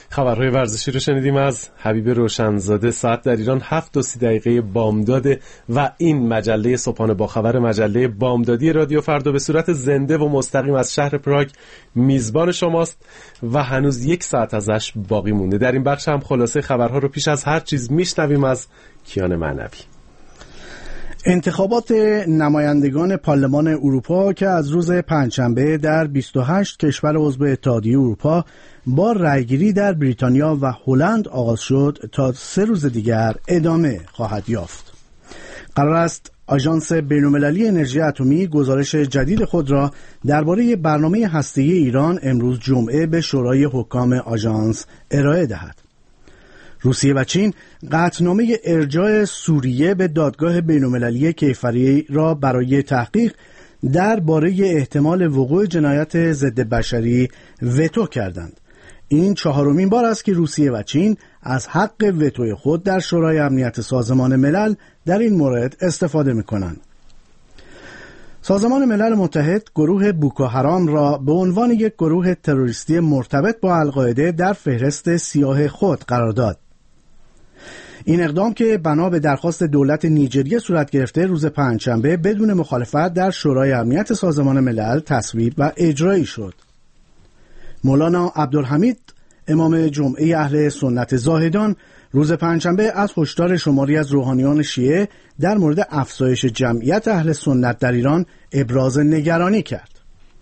خبرهای ورزشی رو شنیدیم از حبیب روشنزاده. ساعت در ایران 7:30 بامداده و این مجله صبحانه با خبر، مجله بامدادی رادیو فردا به صورت زنده و مستقیم از شهر پراگ میزبان شماست و هنوز 1 ساعت ازش باقی مونده. در این بخش هم خلاصه خبرها رو پیش از هر چیز میشنویم از کیان معنوی. انتخابات نمایندگان پارلمان اروپا که از روز پنجشنبه در 28 کشور عضو اتحادیه اروپا با رأیگیری در بریتانیا و هلند آغاز شد تا 3 روز دیگر ادامه خواهد یافت. قرار است آژانس بین‌المللی انرژی اتمی گزارش جدید خود را درباره برنامه هسته‌ای ایران امروز جمعه به شورای حکام آژانس ارائه دهد. روسیه و چین قطعنامه ارجاع سوریه به دادگاه بین‌المللی کیفری را برای تحقیق درباره احتمال وقوع جنایت ضد بشری وتو کردند. این 4مین بار است که روسیه و چین از حق وتوی خود در شورای امنیت سازمان ملل در این مورد استفاده می‌کنند. سازمان ملل متحد گروه بوکو حرام را به عنوان یک گروه تروریستی مرتبط با القاعده در فهرست سیاه خود قرار داد. این اقدام که بنا به درخواست دولت نیجریه صورت گرفته روز پنجشنبه بدون مخالفت در شورای امنیت سازمان ملل تصویب و اجرایی شد. مولانا عبدالحمید امام جمعه اهل سنت زاهدان روز پنجشنبه از هشدار شماری از روحانیان شیعه در مورد افزایش جمعیت اهل سنت در ایران ابراز نگرانی کرد.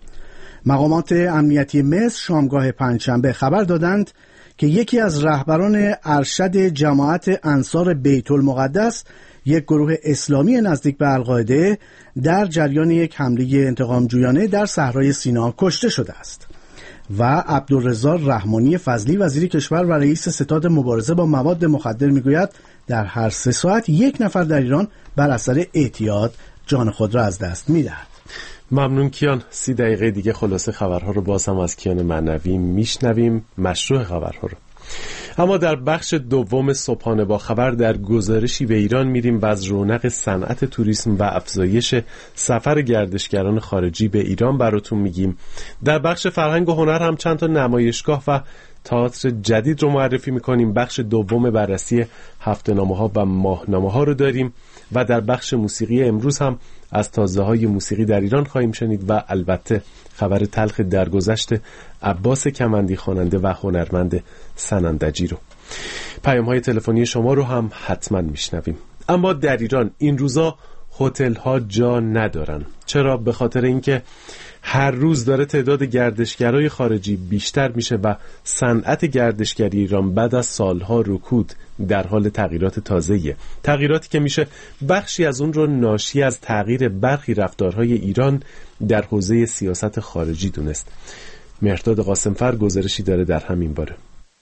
مقامات امنیتی مصر شامگاه پنجشنبه خبر دادند که یکی از رهبران ارشد جماعت انصار بیت المقدس، یک گروه اسلامی نزدیک به القاعده، در جریان یک حمله انتقامجویانه در صحرای سینا کشته شده است و عبدالرضا رحمانی فضلی وزیر کشور و رئیس ستاد مبارزه با مواد مخدر میگوید در هر 3 ساعت 1 نفر در ایران بر اثر اعتیاد جان خود را از دست میدهد. ممنون کیان. 30 دقیقه دیگه خلاصه خبرها رو باز هم از کیان معنوی میشنویم، مشروع خبرها رو. اما در بخش دوم صبحانه با خبر در گزارشی به ایران میریم و از رونق صنعت توریسم و افزایش سفر گردشگران خارجی به ایران براتون میگیم. در بخش فرهنگ و هنر هم چند تا نمایشگاه و تئاتر جدید رو معرفی میکنیم. بخش دوم بررسی هفته‌نامه‌ها و ماهنامه‌ها رو داریم و در بخش موسیقی امروز هم از تازه‌های موسیقی در ایران خواهیم شنید و البته خبر تلخ درگذشت عباس کمندی خواننده و هنرمند سنندجی رو. پیام‌های تلفنی شما رو هم حتما میشنویم. اما در ایران این روزا هتل‌ها جا ندارن. چرا؟ به خاطر اینکه هر روز داره تعداد گردشگرای خارجی بیشتر میشه و صنعت گردشگری ایران بعد از سالها رکود در حال تغییرات تازه‌ایه. تغییراتی که میشه بخشی از اون رو ناشی از تغییر برخی رفتارهای ایران در حوزه سیاست خارجی دونست. مهرداد قاسمفر گزارشی داره در همین باره.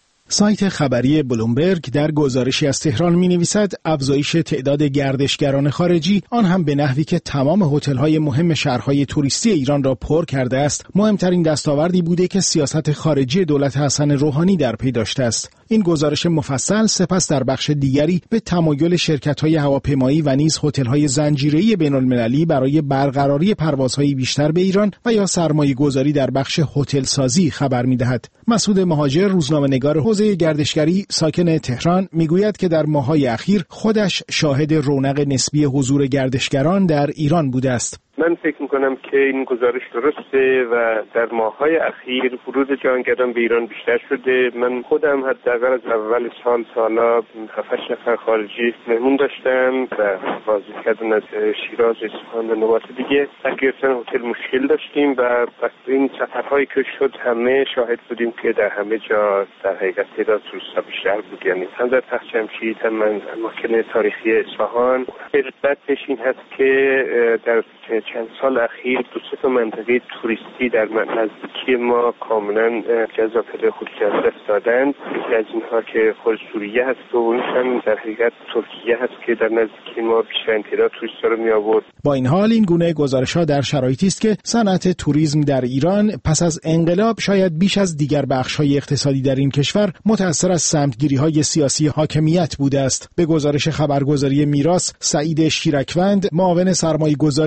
سایت خبری بلومبرگ در گزارشی از تهران می‌نویسد افزایش تعداد گردشگران خارجی، آن هم به نحوی که تمام هتل‌های مهم شهرهای توریستی ایران را پر کرده است، مهمترین دستاوردی بوده که سیاست خارجی دولت حسن روحانی در پی داشته است. این گزارش مفصل سپس در بخش دیگری به تمایل شرکت‌های هواپیمایی و نیز هتل‌های زنجیره‌ای بین‌المللی برای برقراری پروازهای بیشتر به ایران و یا سرمایه‌گذاری در بخش هتل سازی خبر می‌دهد. مسعود مهاجر، روزنامه‌نگار حوزه گردشگری ساکن تهران، میگوید که در ماه‌های اخیر خودش شاهد رونق نسبی حضور گردشگران در ایران بوده است. من فکر میکنم که این گزارش درسته و در ماه‌های اخیر ورود جهانگردان به ایران بیشتر شده. من خودم حداقل از اول سال تا حالا 7-8 نفر خارجی مهمون داشتم و بازدید کردن از شیراز، اصفهان و نقاط دیگه. در گرفتن هتل مشکل داشتیم و این سفرهایی که شد همه شاهد بودیم که در همه جا در حقیقت تعداد توریست‌ها بیشتر بود. یعنی هم در تخت جمشید، هم اماکن تاریخی اصفهان. علتش این هست که در چند سال اخیر 2-3 منطقه توریستی در نزدیکی ما کاملا جذاب خودش از دست دادند. یکی از اینها که خود سوریه هست و اون هم در حقیقت ترکیه هست که در نزدیکی ما بیشترین تعداد توریست‌ها رو می آورد. با این حال این گونه گزارش‌ها در شرایطی است که صنعت توریسم در ایران پس از انقلاب شاید بیش از دیگر بخش‌های اقتصادی در این کشور متأثر از سمت‌گیری‌های سیاسی حاکمیت بوده است. به گزارش خبرگزاری میراث، سعید شیرکوند، معاون سرمایه‌گذاری سازمان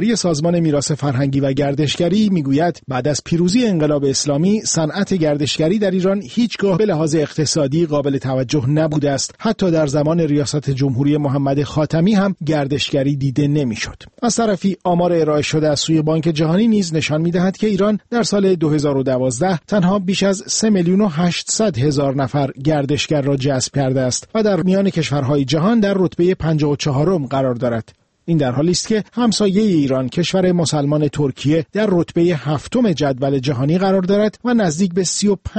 سازمان میراث فرهنگی و گردشگری میگوید بعد از پیروزی انقلاب اسلامی صنعت گردشگری در ایران هیچگاه به لحاظ اقتصادی قابل توجه نبوده است. حتی در زمان ریاست جمهوری محمد خاتمی هم گردشگری دیده نمیشد. از طرفی آمار ارائه شده از سوی بانک جهانی نیز نشان میدهد که ایران در سال 2012 تنها بیش از 3,800,000 نفر گردشگر را جذب کرده است و در میان کشورهای جهان در رتبه 54م قرار دارد. این در حالی است که همسایه ایران کشور مسلمان ترکیه در رتبه 7م جدول جهانی قرار دارد و نزدیک به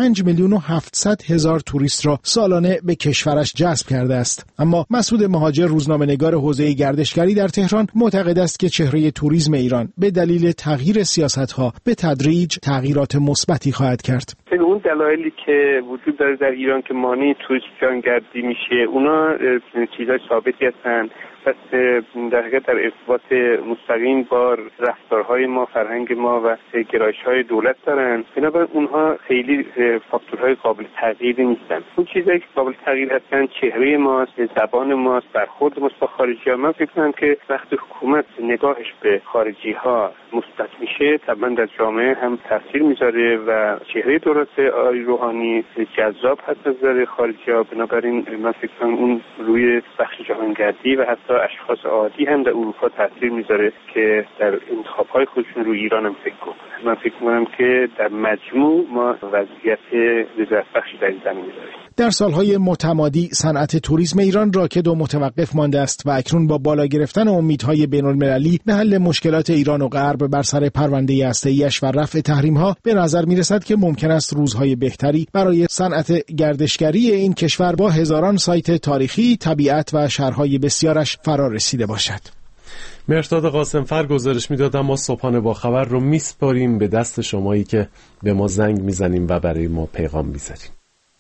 35,700,000 توریست را سالانه به کشورش جذب کرده است. اما مسعود مهاجر، روزنامه‌نگار حوزه گردشگری در تهران، معتقد است که چهره توریسم ایران به دلیل تغییر سیاست‌ها به تدریج تغییرات مثبتی خواهد کرد. اون دلایلی که وجود داره در ایران که مانع توریست جهانگردی میشه، اونا چیزای ثابتی هستن. پس در حقیقت در ارتباط مستقیم با رفتارهای ما، فرهنگ ما و گرایش‌های دولت دارن. بنابراین اونها خیلی فاکتورهای قابل تغییری نیستن. اون چیزایی که قابل تغییر هستن چهره ماست، زبان ماست، برخورد ما با خارجی‌ها. من فکر می‌کنم که وقتی حکومت نگاهش به خارجی‌ها مثبت میشه، طبعاً در جامعه هم تاثیر میذاره و چهره درست آقای روحانی جذاب هست از نظر خارجی‌ها. بنابراین من فکر می‌کنم اون روی بخش جهانگردی و حتی اشخاص عادی هم در اروپا تاثیر میذاره که در انتخاب‌های خودشون روی ایران هم فکر کنن. من فکر می‌کنم که در مجموع ما وضعیت رضایت بخشی در این زمینه داریم. در سالهای متمادی صنعت توریسم ایران راکد و متوقف مانده است و اکنون با بالا گرفتن امیدهای بین‌المللی به حل مشکلات ایران و غرب بر سر پرونده هسته‌ایش و رفع تحریم‌ها به نظر می‌رسد که ممکن است روزهای بهتری برای صنعت گردشگری این کشور با هزاران سایت تاریخی، طبیعت و شهرهای بسیارش فرا رسیده باشد. مهرداد قاسمفر گزارش میداد. ما صبحانه با خبر رو میسپاریم به دست شمایی که به ما زنگ میزنیم و برای ما پیغام میذاریم.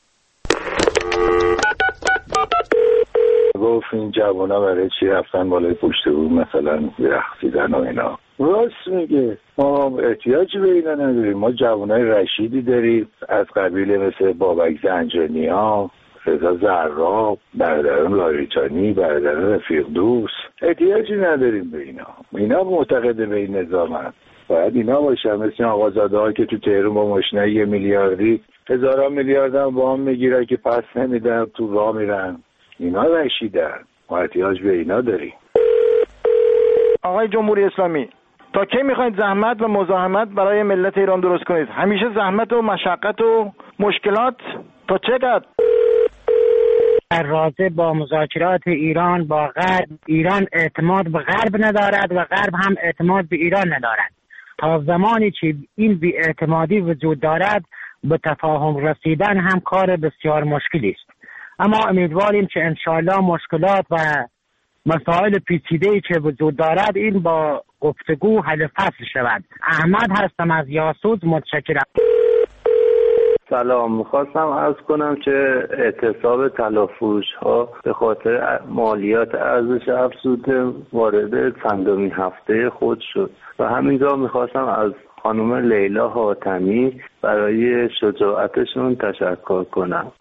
گفت این جوونا برای چی رفتن بالای پشت رو مثلا رقصیدن و اینا. راست میگه، ما احتیاجی به اینا نداریم. ما جوانای رشیدی داریم از قبیل مثل بابک زنجانی‌ها، رضا زراب، برادران لاریجانی، برادران رفیق دوست. احتیاجی نداریم به اینا معتقد به این نظامن. باید اینا باشن مثل آقازاده ها که تو تهران با ماشینای 1 میلیاردی هزاران میلیارد هم وام میگیرن که پس نمیدن، تو راه میرن. اینا رشیدن، ما احتیاج به اینا داریم. آقای جمهوری اسلامی، تا کی میخواید زحمت و مزاحمت برای ملت ایران درست کنید؟ همیشه زحمت و مشقت و مشکلات تا چقدر؟ در رابطه با مذاکرات ایران با غرب، ایران اعتماد به غرب ندارد و غرب هم اعتماد به ایران ندارد. تا زمانی که این بی‌اعتمادی وجود دارد، به تفاهم رسیدن هم کار بسیار مشکلی است. اما امیدواریم که انشاءالله مشکلات و مسائل پیچیده‌ای که وجود دارد این با گفتگو حل فصل شود. احمد هستم از یاسوج. متشکرم. سلام، میخواستم عرض کنم که اعتصاب طلافروش‌ها به خاطر مالیات ارزش افزوده وارد چندمین هفته خود شد و همینجا میخواستم از خانم لیلا حاتمی برای شجاعتشون تشکر کنم.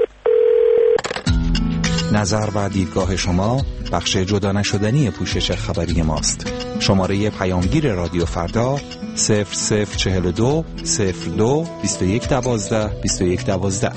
نظر و دیدگاه شما بخش جدا نشدنی پوشش خبری ماست. شماره پیامگیر رادیو فردا 0042 02 21 12 21 12.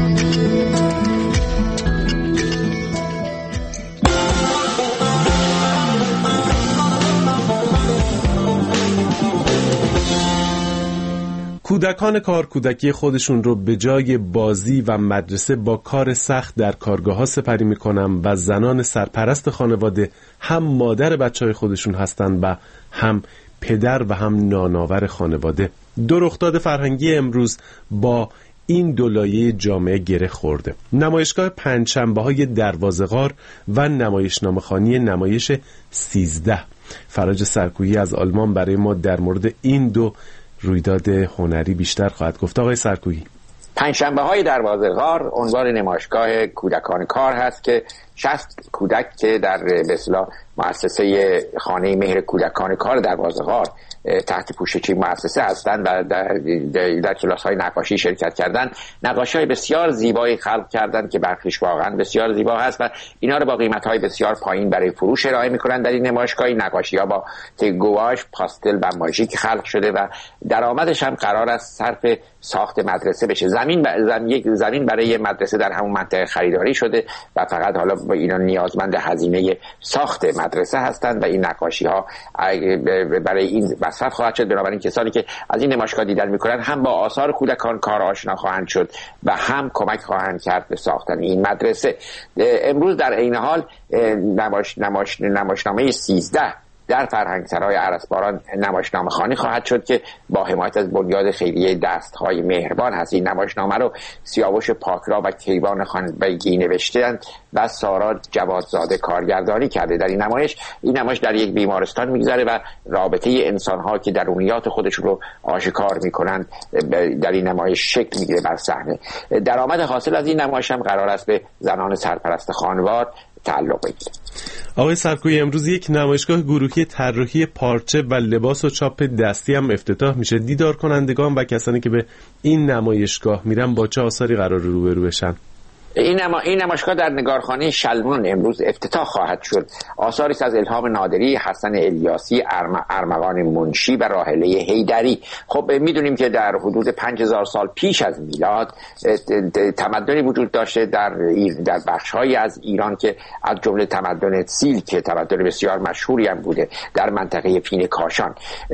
کودکان کودکی خودشون رو به جای بازی و مدرسه با کار سخت در کارگاه‌ها سپری می‌کنن و زنان سرپرست خانواده هم مادر بچه‌های خودشون هستن و هم پدر و هم نانآور خانواده. دو رخداد فرهنگی امروز با این دو لایه جامعه گره خورده. نمایشگاه پنجشنبه‌های دروازه‌غار و نمایشنامه‌خوانی نمایش 13. فراج سرکویی از آلمان برای ما در مورد این دو رویداد هنری بیشتر خواهد گفت. آقای سرکویی. پنجشنبه‌های دروازه‌غار عنوان نمایشگاه کودکان کار هست که 60 کودک که در به اصطلاح مؤسسه خانه مهر کودکان کار دروازه غار تحت پوشش مؤسسه هستند و در کلاس‌های نقاشی شرکت کردن، نقاشی‌های بسیار زیبایی خلق کردن که برخیش واقعا بسیار زیبا هست و اینا رو با قیمت‌های بسیار پایین برای فروش ارائه می‌کنن. در این نمایشگاه نقاشی‌ها با گواش، پاستل و ماژیک خلق شده و درآمدش هم قرار است صرف ساخت مدرسه بشه. زمین برای مدرسه در همون منطقه خریداری شده و فقط حالا با اینا نیازمند هزینه ساخت مدرسه هستند و این نقاشی‌ها برای این مصرف خواهد شد. بنابراین کسانی که از این نمایشگاه دیدن میکنن هم با آثار کودکان کار آشنا خواهند شد و هم کمک خواهند کرد به ساختن این مدرسه. امروز در عین حال نمایشنامه 13 در فرهنگسرای ارسباران نمایشنامه خوانی خواهد شد که با حمایت از بنیاد خیریه دستهای مهربان هست. این نمایشنامه رو سیاوش پاکرا و کیوان خانبگی نوشتند و سارا جوادزاده کارگردانی کرده. در این نمایش در یک بیمارستان میگذره و رابطه انسان‌ها که درونیات خودشون رو آشکار میکنند در این نمایش شکل میگیره بر صحنه. درآمد حاصل از این نمایش هم قرار است به زنان سرپرست خانوار تعلق بگیره. آقای سرکویی، امروز یک نمایشگاه گروهی طراحی پارچه و لباس و چاپ دستی هم افتتاح میشه. دیدار کنندگان و کسانی که به این نمایشگاه میرن با چه آثاری قرار روبرو بشن؟ این نمایشگاه در نگارخانه شلمون امروز افتتاح خواهد شد. آثاری از الهام نادری، حسن الیاسی، ارمغان منشی و راحله حیدری. خب میدونیم که در حدود 5000 سال پیش از میلاد تمدنی وجود داشته در بخش‌هایی از ایران که از جمله تمدن سیل که تمدن بسیار مشهوری هم بوده در منطقه پین کاشان.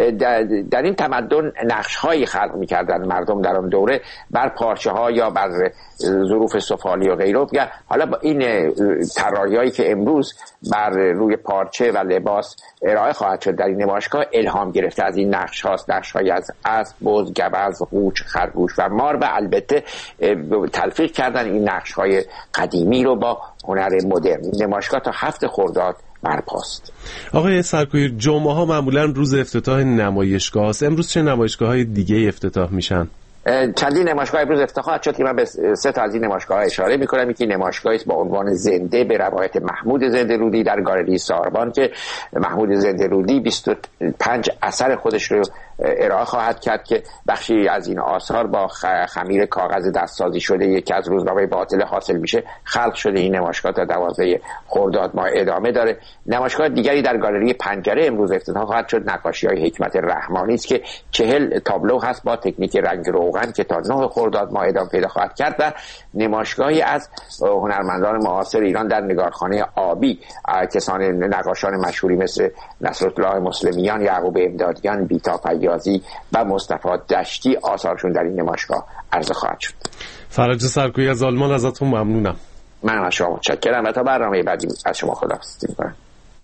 در این تمدن نقش‌هایی خلق می‌کردند مردم در آن دوره بر پارچه‌ها یا بر ظروف سفالی و غیره. حالا با این طراحی‌هایی که امروز بر روی پارچه و لباس ارائه خواهد شد در این نمایشگاه الهام گرفته از این نقش‌هایی از اسب، بز، گوز، قوچ، خرگوش و مار و البته تلفیق کردن این نقش‌های قدیمی رو با هنر مدرن. نمایشگاه تا 7 خرداد برپاست. آقای سرکویی، جمعه ها معمولا روز افتتاح نمایشگاه است. امروز چه نمایشگاه‌های دیگه افتتاح میشن؟ چندین نمایشگاه امروز افتتاح خواهد شد که من به 3 تا از این نمایشگاه‌ها اشاره می‌کنم. یکی نمایشگاهی است با عنوان زنده به روایت محمود زنده رودی در گالری ساربان که محمود زنده رودی 25 اثر خودش رو ارائه خواهد کرد که بخشی از این آثار با خمیر کاغذ دستسازی شده یکی از روزنامه باطل حاصل میشه خلق شده. این نمایشگاه تا 12 خرداد ماه ادامه داره. نمایشگاه دیگری در گالری پنجره امروز افتتاح خواهد شد. نقاشی‌های حکمت رحمانی است که 40 تابلو هست با تکنیک رنگ روغن که تا 9 خرداد ماه ادامه پیدا خواهد کرد و نمایشگاهی از هنرمندان معاصر ایران در نگارخانه آبی، کسان نقاشان مشهوری مثل نصرالله مسلمیان، یعقوب امدادیان، بیتا فیاضی و مصطفی دشتی آثارشون در این نمایشگاه عرضه خواهد شد. فرج سرکویی از آلمان ازتون ممنونم. من از شما متشکرم و تا برنامه بعدی از شما خداحافظی می‌کنم.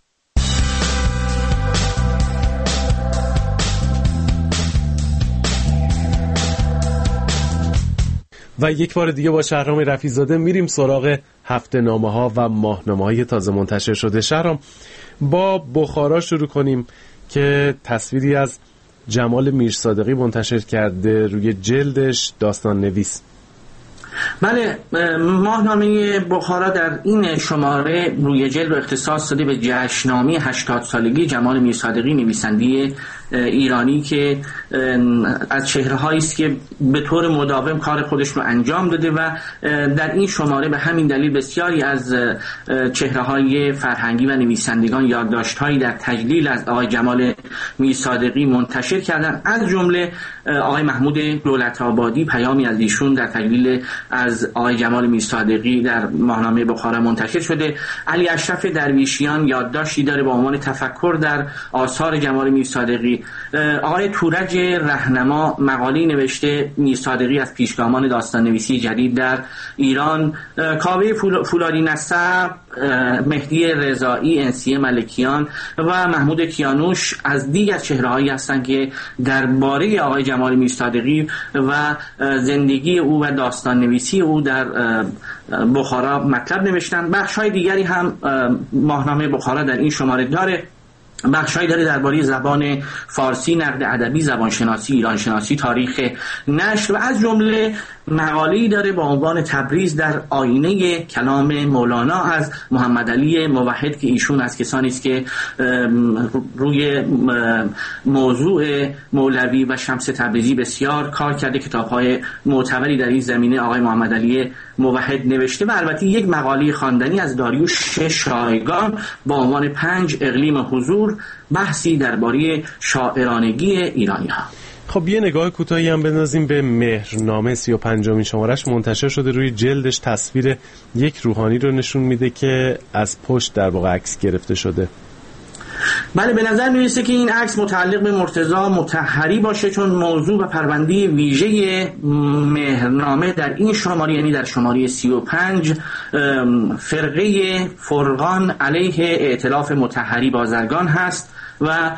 و یک بار دیگه با شهرام رفیع‌زاده میریم سراغ هفته‌نامه‌ها و ماهنامه‌های تازه منتشر شده. شهرام، با بخارا شروع کنیم که تصویری از جمال میرصادقی منتشر کرده روی جلدش داستان نویس. بله، ماهنامه بخارا در این شماره روی جلد اختصاص داده به جشننامه 80 سالگی جمال میرصادقی، نویسنده ایرانی که از چهره‌هایی است که به طور مداوم کار خودش رو انجام داده و در این شماره به همین دلیل بسیاری از چهره‌های فرهنگی و نویسندگان یادداشت‌هایی در تجلیل از آقای جمال میرصادقی منتشر کردن. از جمله آقای محمود دولت‌آبادی پیامی از ایشون در تجلیل از آقای جمال میرصادقی در ماهنامه بخارا منتشر شده. علی اشرف درویشیان یادداشتی داره با عنوان تفکر در آثار جمال میرصادقی. آقای تورج رهنما مقاله نوشته میرصادقی از پیشگامان داستان نویسی جدید در ایران. کاوه فولادی نسب، مهدی رضایی، انسیه ملکیان و محمود کیانوش از دیگر چهره‌هایی هستند که درباره آقای جمال میرصادقی و زندگی او و داستان نویسی او در بخارا مطلب نوشتن. بخش‌های دیگری هم ماهنامه بخارا در این شماره داره. بخشایی داره درباره زبان فارسی، نقد ادبی، زبانشناسی، ایرانشناسی، تاریخ نشر و از جمله مقاله‌ای داره با عنوان تبریز در آینه کلام مولانا از محمد علی موحد که ایشون از کسانی است که روی موضوع مولوی و شمس تبریزی بسیار کار کرده، کتاب‌های معتبری در این زمینه آقای محمد علی موحد نوشته و البته یک مقاله خواندنی از داریوش شایگان با عنوان 5 اقلیم حضور، بحثی درباره شاعرانگی ایرانی‌ها. خب یه نگاه کوتاهی هم بندازیم به مهرنامه. 35مین شمارش منتشر شده، روی جلدش تصویر یک روحانی رو نشون میده که از پشت در واقع عکس گرفته شده. بله، به نظر میرسه که این عکس متعلق به مرتضی مطهری باشه، چون موضوع و پرونده ویژه مهرنامه در این شماره، یعنی در شماره 35، فرقه فرقان علیه ائتلاف مطهری بازرگان هست و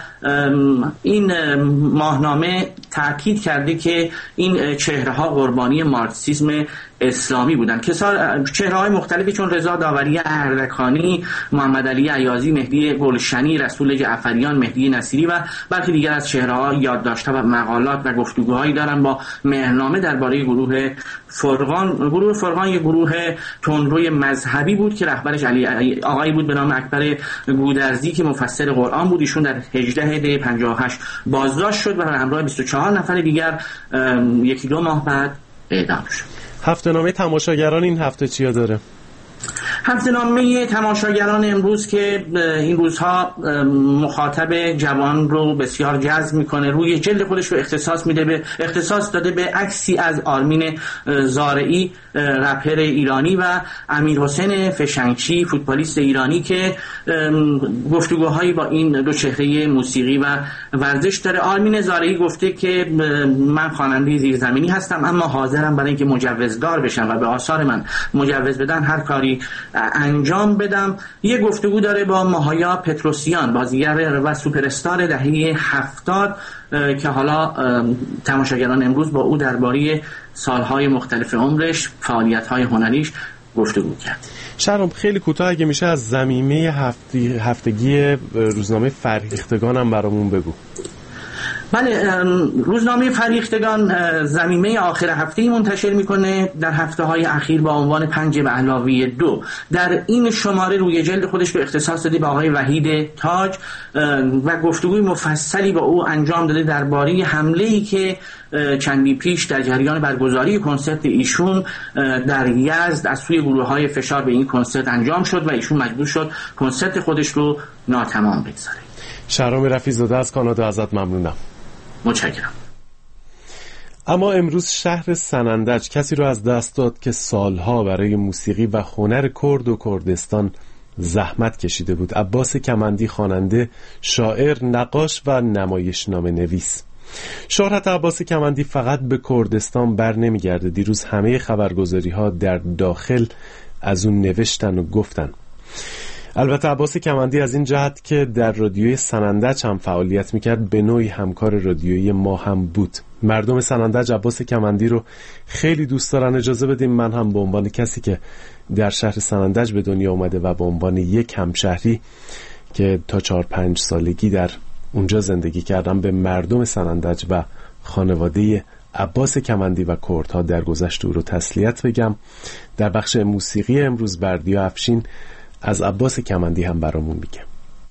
این ماهنامه تأکید کرده که این چهره‌ها قربانی مارکسیسم اسلامی بودند. چهره‌های مختلفی چون رضا داوری اردکانی، محمد علی عیاضی، مهدی گلشنی، رسول جعفریان، مهدی نصیری و برخی دیگر از چهره‌ها یادداشت‌ها و مقالات و گفتگوهایی دارن با مهرنامه درباره گروه فرقان. گروه فرقان یک گروه تندروی مذهبی بود که رهبرش آقایی بود به نام اکبر گودرزی که مفسر قرآن بود. ایشون در 18 دی 58 بازداشت شد و به همراه 24 نفر دیگر 1-2 ماه بعد اعدام شد. هفته نامه تماشاگران این هفته چیا داره؟ هفته نامه تماشاگران امروز که این روزها مخاطب جوان رو بسیار جذب میکنه، روی جلد خودش رو اختصاص داده به عکسی از آرمین زارعی، رپر ایرانی، و امیر حسین فشنگچی، فوتبالیست ایرانی که گفتگوهایی با این دو چهره موسیقی و ورزش داره. آرمین زارعی گفته که من خواننده زیرزمینی هستم اما حاضرم برای اینکه مجوزدار بشم و به آثار من مجوز بدن هر کاری انجام بدم. یه گفتگو داره با ماهایا پتروسیان، بازیگر و سوپر استار دهه 70 که حالا تماشاگران امروز با او درباره سالهای مختلف عمرش، فعالیت‌های هنریش گفتگو کرد. شهرام خیلی کوتاه اگه میشه از ضمیمه هفتگی روزنامه فرهیختگان هم برامون بگو. بله، روزنامه فرهیختگان ضمیمه آخر هفته‌ای منتشر میکنه در هفته‌های اخیر با عنوان 5+2. در این شماره روی جلد خودش رو اختصاص داده به آقای وحید تاج و گفتگوی مفصلی با او انجام داده درباره حمله‌ای که چندی پیش در جریان برگزاری کنسرت ایشون در یزد از سوی گروه‌های فشار به این کنسرت انجام شد و ایشون مجبور شد کنسرت خودش رو ناتمام بگذاره. شهرام رفیع‌زاده از کانادا، ازت ممنونم. متشکرم. اما امروز شهر سنندج کسی رو از دست داد که سالها برای موسیقی و هنر کرد و کردستان زحمت کشیده بود. عباس کمندی، خواننده، شاعر، نقاش و نمایشنامه نویس. شهرت عباس کمندی فقط به کردستان بر نمیگرده. دیروز همه خبرگزاری ها در داخل از اون نوشتن و گفتن. البته عباس کمندی از این جهت که در رادیوی سنندج هم فعالیت میکرد به نوعی همکار رادیویی ما هم بود. مردم سنندج عباس کمندی رو خیلی دوست دارن. اجازه بدیم من هم به عنوان کسی که در شهر سنندج به دنیا اومده و به عنوان یک همشهری که تا 4-5 سالگی در اونجا زندگی کردم به مردم سنندج و خانواده عباس کمندی و کردها در گذشت او رو تسلیت بگم. در بخش موسیقی امروز بردیا افشین از عباس کمندی هم برامون میگه.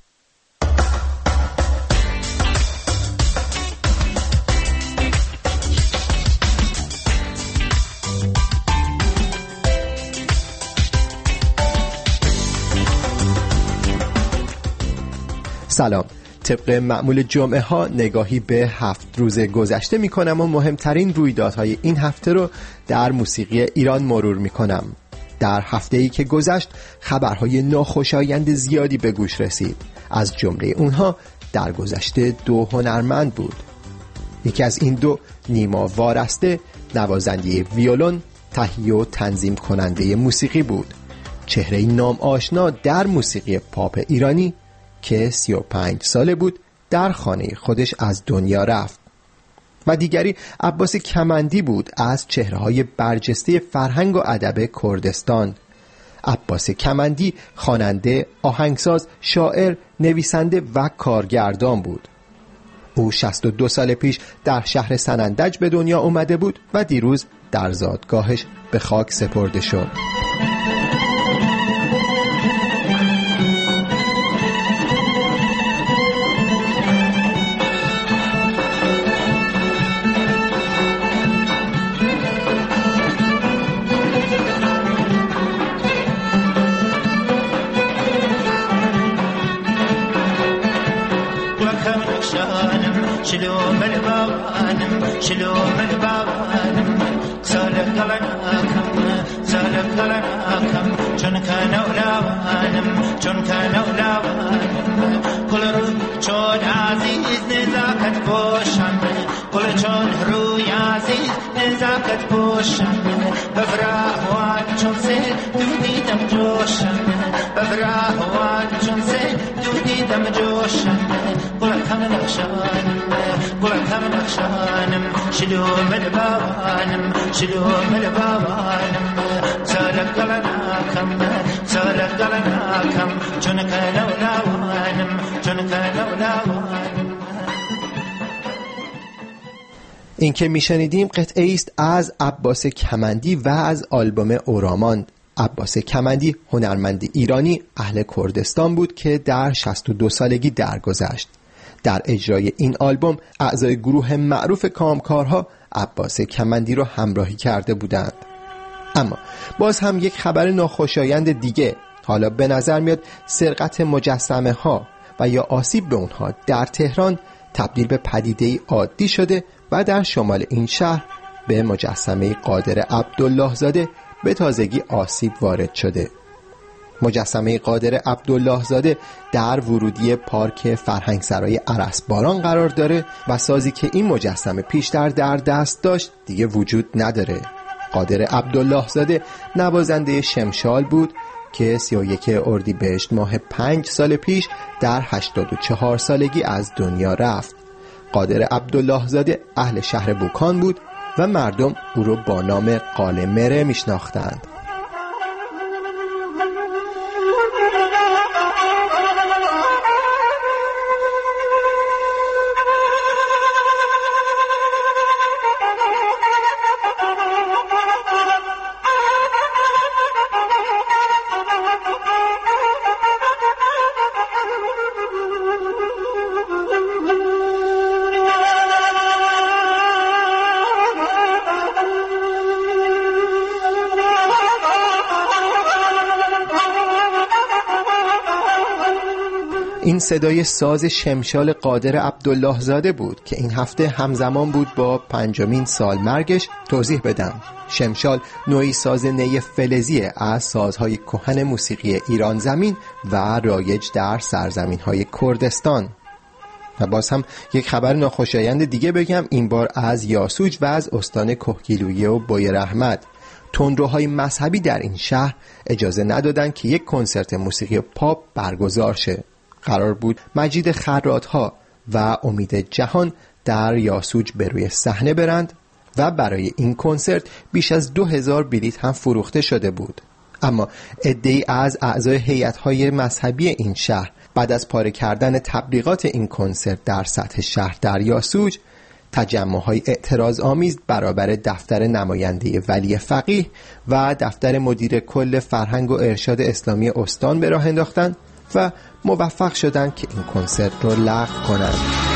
سلام. طبق معمول جمعه ها نگاهی به 7 روز گذشته می کنم و مهمترین رویدادهای این هفته رو در موسیقی ایران مرور می کنم. در هفته‌ای که گذشت خبرهای ناخوشایند زیادی به گوش رسید. از جمله اونها درگذشت 2 هنرمند بود. یکی از این 2 نیما وارسته، نوازنده ویولون، تهیه و تنظیم کننده موسیقی بود. چهره نام آشنا در موسیقی پاپ ایرانی که 35 ساله بود در خانه خودش از دنیا رفت. و دیگری عباس کمندی بود، از چهره‌های برجسته فرهنگ و ادب کردستان. عباس کمندی خواننده، آهنگساز، شاعر، نویسنده و کارگردان بود. او 62 سال پیش در شهر سنندج به دنیا اومده بود و دیروز در زادگاهش به خاک سپرده شد. این که میشنیدیم قطعه است از عباس کمندی و از آلبوم اورامان. عباس کمندی هنرمند ایرانی اهل کردستان بود که در 62 سالگی درگذشت. در اجرای این آلبوم اعضای گروه معروف کامکارها عباس کمندی را همراهی کرده بودند. اما باز هم یک خبر ناخوشایند دیگه. حالا به نظر میاد سرقت مجسمه ها و یا آسیب به اونها در تهران تبدیل به پدیده‌ای عادی شده و در شمال این شهر به مجسمه قادر عبدالله زاده به تازگی آسیب وارد شده. مجسمه قادر عبدالله زاده در ورودی پارک فرهنگسرای ارسباران قرار داره و سازی که این مجسمه پیشتر در دست داشت دیگه وجود نداره. قادر عبدالله زاده نوازنده شمشال بود که 31 اردیبهشت ماه 5 سال پیش در 84 سالگی از دنیا رفت. قادر عبدالله زاده اهل شهر بوکان بود و مردم او رو با نام قال مره میشناختند. این صدای ساز شمشال قادر عبدالله زاده بود که این هفته همزمان بود با 5مین سالمرگش. توضیح بدم، شمشال نوعی ساز نی فلزی از سازهای کهن موسیقی ایران زمین و رایج در سرزمین‌های کردستان. و باز هم یک خبر ناخوشایند دیگه بگم، این بار از یاسوج و از استان کهگیلویه و بویراحمد. تندروهای مذهبی در این شهر اجازه ندادن که یک کنسرت موسیقی پاپ برگزار شه. قرار بود مجید خرات‌ها و امید جهان در یاسوج به روی صحنه برند و برای این کنسرت بیش از 2000 بلیط هم فروخته شده بود. اما عده‌ای از اعضای هیئت‌های مذهبی این شهر بعد از پاره کردن تبلیغات این کنسرت در سطح شهر در یاسوج، تجمع‌های اعتراض آمیز برابر دفتر نماینده ولی فقیه و دفتر مدیر کل فرهنگ و ارشاد اسلامی استان به راه انداختند و موفق شدند که این کنسرت رو لغو کنند.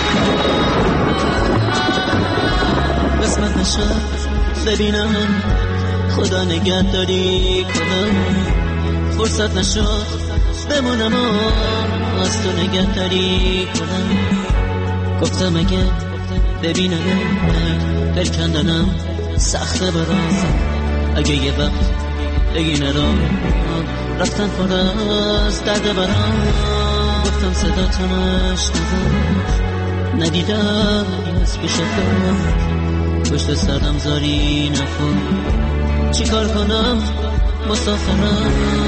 قسمت نشد ببینم خدا نگهداری کنم، فرصت نشد بمونم از تو نگهداری کنم. گفتم اگه ببینم دل کندنم سخته برام، اگه یه وقت بگی ندام رفتن پر از درد برام. گفتم صدا تو نشنیدم، ندیدم از پیش تو، پشت سرم زاری نکن، چی کار کنم مسافرم.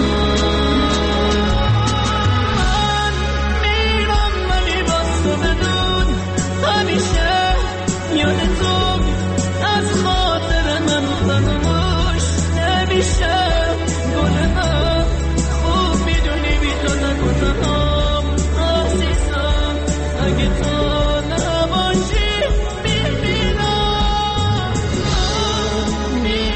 من میرم ولی باز تو بدون، همیشه میاد تو از خاطر من فراموش نمیشه. گل من خوب میدونی بی تو نکنم عزیزم، اگه تو نباشی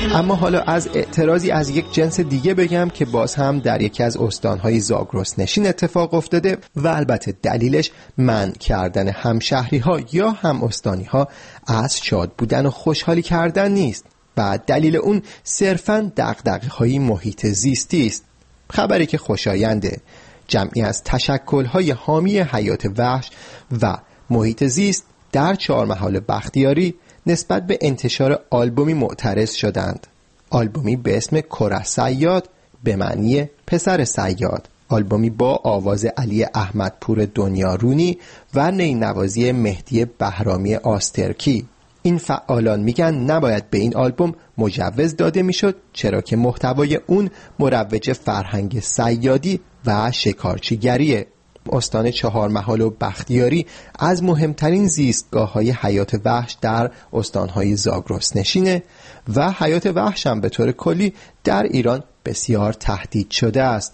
اما حالا از اعتراضی از یک جنس دیگه بگم که باز هم در یکی از استانهای زاگرس نشین اتفاق افتاده و البته دلیلش منع کردن همشهری‌ها یا هم استانی‌ها از شاد بودن و خوشحالی کردن نیست و دلیل اون صرفاً دغدغه‌های محیط زیستی است. خبری که خوشاینده، جمعی از تشکل‌های حامی حیات وحش و محیط زیست در چهارمحال بختیاری نسبت به انتشار آلبومی معترض شدند. آلبومی به اسم کره صیاد به معنی پسر صیاد، آلبومی با آواز علی احمدپور دنیارونی و نینوازی مهدی بهرامی آسترکی. این فعالان میگن نباید به این آلبوم مجوز داده میشد، چرا که محتوای اون مروج فرهنگ صیادی و شکارچیگریه. استان چهارمحال و بختیاری از مهمترین زیستگاه‌های حیات وحش در استان‌های زاگرس نشینه و حیات وحش هم به طور کلی در ایران بسیار تهدید شده است.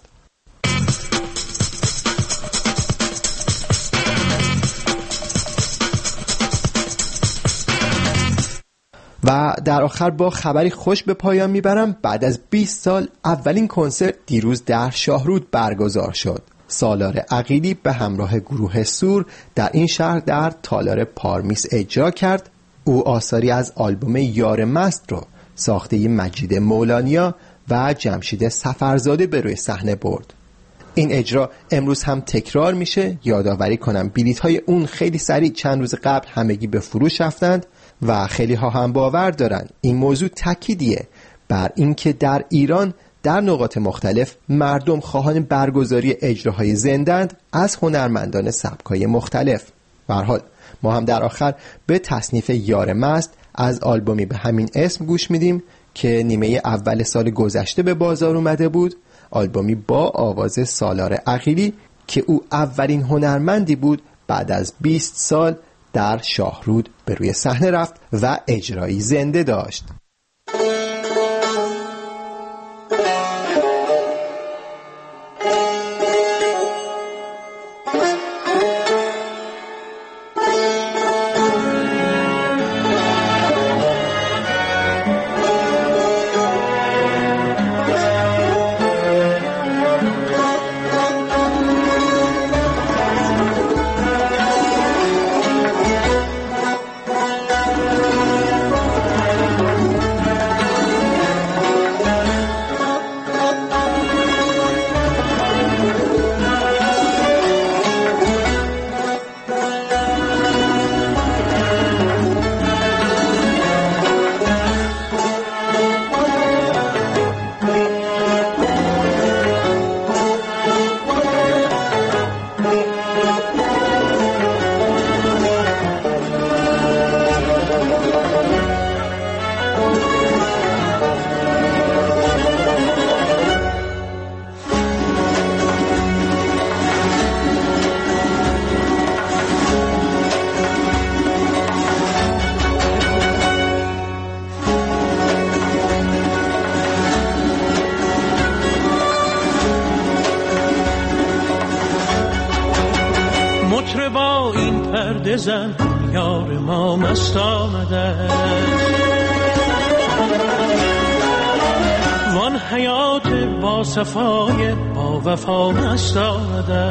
و در آخر با خبری خوش به پایان میبرم. بعد از 20 سال اولین کنسرت دیروز در شاهرود برگزار شد. سالار عقیلی به همراه گروه سور در این شهر در تالار پارمیس اجرا کرد. او آثاری از آلبوم یار مست رو ساخته مجید مولانیا و جمشید سفرزاده به روی صحنه برد. این اجرا امروز هم تکرار میشه. یادآوری کنم بلیط‌های اون خیلی سریع چند روز قبل همگی به فروش رفتند و خیلی ها هم باور دارن این موضوع تأکیدیه بر اینکه در ایران در نقاط مختلف مردم خواهان برگزاری اجراهای زنده‌اند از هنرمندان سبک‌های مختلف. به هر حال ما هم در آخر به تصنیف یار مست از آلبومی به همین اسم گوش میدیم که نیمه اول سال گذشته به بازار اومده بود. آلبومی با آواز سالار عقیلی که او اولین هنرمندی بود بعد از 20 سال در شاهرود به روی صحنه رفت و اجرایی زنده داشت. مطربا این پرده زن یار ما مست آمده، وان حیات با صفای با وفا مست آمده.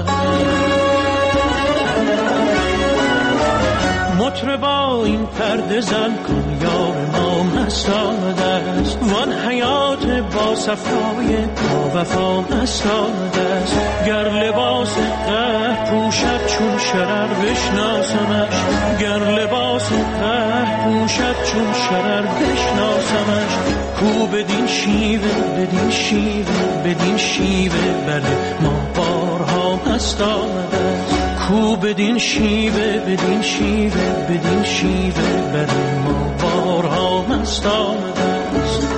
مطربا این پرده زن کن یار ما مست آمده است، وان حیات با صفای با وفا مست آمده است. گر لباس قهر پوشد چون شرر بشناسمش، گر لباس قهر پوشد چون شرر بشناسمش. کو بدین شیوه بدین شیوه بدین شیوه بر ما بارها مست آمده است. کو بدین شیوه بدین شیوه بدین شیوه بر ما بارها مست آمده است.